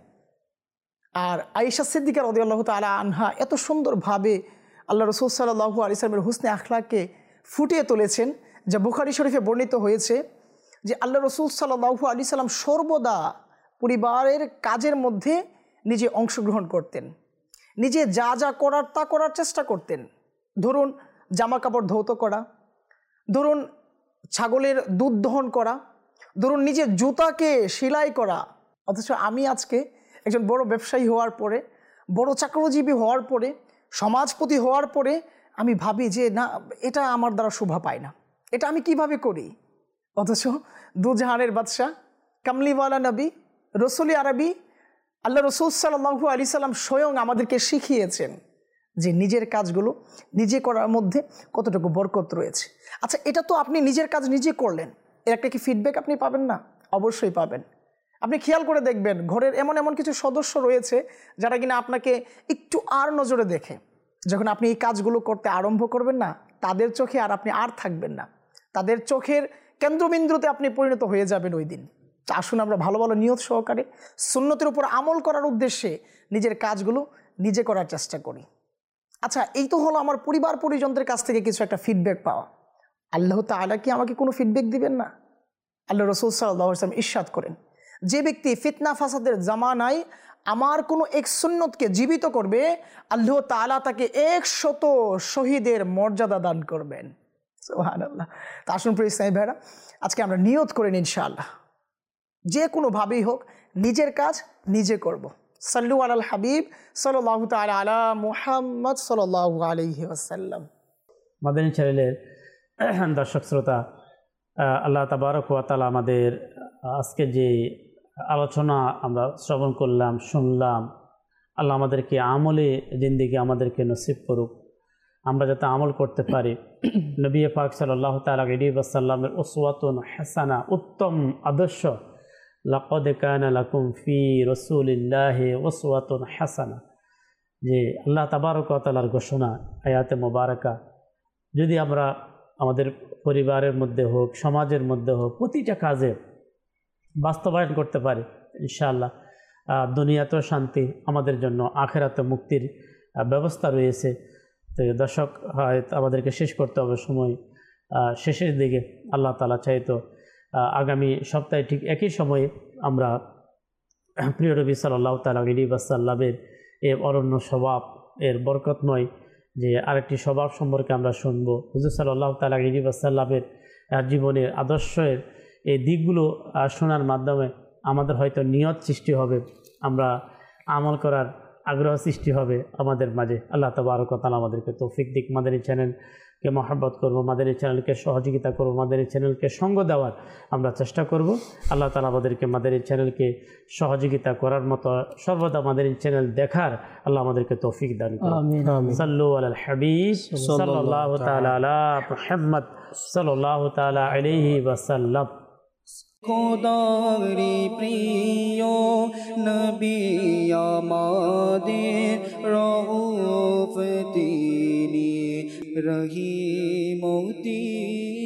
আর আয়েশা সিদ্দিকা রাদিয়াল্লাহু তাআলা আনহা এত সুন্দরভাবে আল্লাহ রাসূল সাল্লাল্লাহু আলাইহি সাল্লামের হুসনে আখলাককে ফুটিয়ে তুলেছেন, যা বুখারী শরীফে বর্ণিত হয়েছে যে আল্লাহ রাসূল সাল্লাল্লাহু আলাইহি সাল্লাম সর্বদা পরিবারের কাজের মধ্যে নিজে অংশগ্রহণ করতেন, নিজে যা যা করার তা করার চেষ্টা করতেন। ধরুন জামা কাপড় ধৌত করা, ধরুন ছাগলের দুধ দহন করা, ধরুন নিজের জুতাকে সেলাই করা। অথচ আমি আজকে একজন বড় ব্যবসায়ী হওয়ার পরে, বড় চাকরিজীবী হওয়ার পরে, সমাজপতি হওয়ার পরে আমি ভাবি যে না, এটা আমার দ্বারা শোভা পায় না, এটা আমি কিভাবে করি। অথচ দুজাহানের বাদশাহ, কামলিওয়ালা নবী, রসুল আরবি আল্লাহ রসুল সাল্লাল্লাহু আলাইহি সাল্লাম স্বয়ং আমাদেরকে শিখিয়েছেন যে নিজের কাজগুলো নিজে করার মধ্যে কতটুকু বরকত রয়েছে। আচ্ছা, এটা তো আপনি নিজের কাজ নিজে করলেন, এর একটা কি ফিডব্যাক আপনি পাবেন না? অবশ্যই পাবেন। আপনি খেয়াল করে দেখবেন ঘরের এমন এমন কিছু সদস্য রয়েছে যারা কিনা আপনাকে একটু আর নজরে দেখে। যখন আপনি এই কাজগুলো করতে আরম্ভ করবেন না, তাদের চোখে আর আপনি আর থাকবেন না, তাদের চোখের কেন্দ্রবিন্দুতে আপনি পরিণত হয়ে যাবেন ওই দিন। তা আসুন আমরা ভালো ভালো নিয়ত সহকারে সুন্নতের উপর আমল করার উদ্দেশ্যে নিজের কাজগুলো নিজে করার চেষ্টা করি। আচ্ছা, এই তো হলো আমার পরিবার পরিজনদের কাছ থেকে কিছু একটা ফিডব্যাক পাওয়া। আল্লাহ তাআলা কি আমাকে কোনো ফিডব্যাক দিবেন না? আল্লাহ রাসূল সাল্লাল্লাহু আলাইহি ওয়াসাল্লাম ইরশাদ করেন, যে ব্যক্তি ফিতনা ফাসাদের জামানায় আমার কোনো এক সুন্নতকে জীবিত করবে, আল্লাহ তাআলা তাকে একশত শহীদের মর্যাদা দান করবেন। সুবহানাল্লাহ। তা আসুন প্রিয় ইসলামী ভাইরা, আজকে আমরা নিয়ত করেন ইনশাআল্লাহ যে কোনোভাবেই হোক নিজের কাজ নিজে করব। সাল্লু আলাল হাবিব সাল্লাল্লাহু তাআলা আলা মুহাম্মদ সাল্লাল্লাহু আলাইহি ওয়াসাল্লাম। মাদানী চ্যানেলের দর্শক শ্রোতা, আল্লাহ তাবারক ওয়া তাআলা আমাদের আজকে যে আলোচনা আমরা শ্রবণ করলাম, শুনলাম, আল্লাহ আমাদেরকে আমলে জিন্দেগি আমাদেরকে নসিব করুক, আমরা যাতে আমল করতে পারি। নবী পাক সাল্লাল্লাহু তাআলা আলাইহি ওয়াসাল্লামের উসওয়াতুন হাসানা, উত্তম আদর্শ, লাকাদ কানা লাকুম ফি রাসূলিল্লাহি উসওয়াতুন হাসানা, যে আল্লাহ তাবারক ওয়া তাআলার ঘোষণা আয়াতে মোবারকা যদি আমরা আমাদের পরিবারের মধ্যে হোক, সমাজের মধ্যে হোক, প্রতিটা কাজে বাস্তবায়ন করতে পারি, ইনশাআল্লাহ দুনিয়াতেও শান্তি, আমাদের জন্য আখেরাতে মুক্তির ব্যবস্থা রয়েছে। তো দর্শক, হয়তো আমাদেরকে শেষ করতে হবে সময় শেষের দিকে। আল্লাহ তাআলা চাইতো আগামী সপ্তাহে ঠিক একই সময়ে আমরা প্রিয় নবী সাল্লাল্লাহু তাআলা আলাইহি ওয়াসাল্লামের এ অরণ্য স্বভাব এর বরকতময় যে আরেকটি স্বভাব সম্পর্কে আমরা শুনবো। হুজুর সাল্লাল্লাহু তাআলা আলাইহি ওয়াসাল্লামের জীবনের আদর্শের এই দিকগুলো শোনার মাধ্যমে আমাদের হয়তো নিয়ত সৃষ্টি হবে, আমরা আমল করার আগ্রহ সৃষ্টি হবে আমাদের মাঝে। আল্লাহ তাবারক ওয়া তাআলা আমাদেরকে তৌফিক দিক, মাদানী চ্যানেলকে মহব্বত করব, মাদানী চ্যানেলকে সহযোগিতা করব, মাদানী চ্যানেলকে সঙ্গ দেওয়ার আমরা চেষ্টা করব। আল্লাহ তাআলা আমাদেরকে মাদানী চ্যানেলকে সহযোগিতা করার মতো সর্বদা মাদানী চ্যানেল দেখার আল্লাহ আমাদেরকে তৌফিক দান করুন। আমিন। সাল্লু আলাল হাবিব সাল্লাল্লাহু তাআলা আলা মুহাম্মদ সাল্লাল্লাহু তাআলা আলাইহি ওয়াসাল্লাম। খোদারি প্রিয় নবী আমাদের রউফ তিনি রহিম তিনি।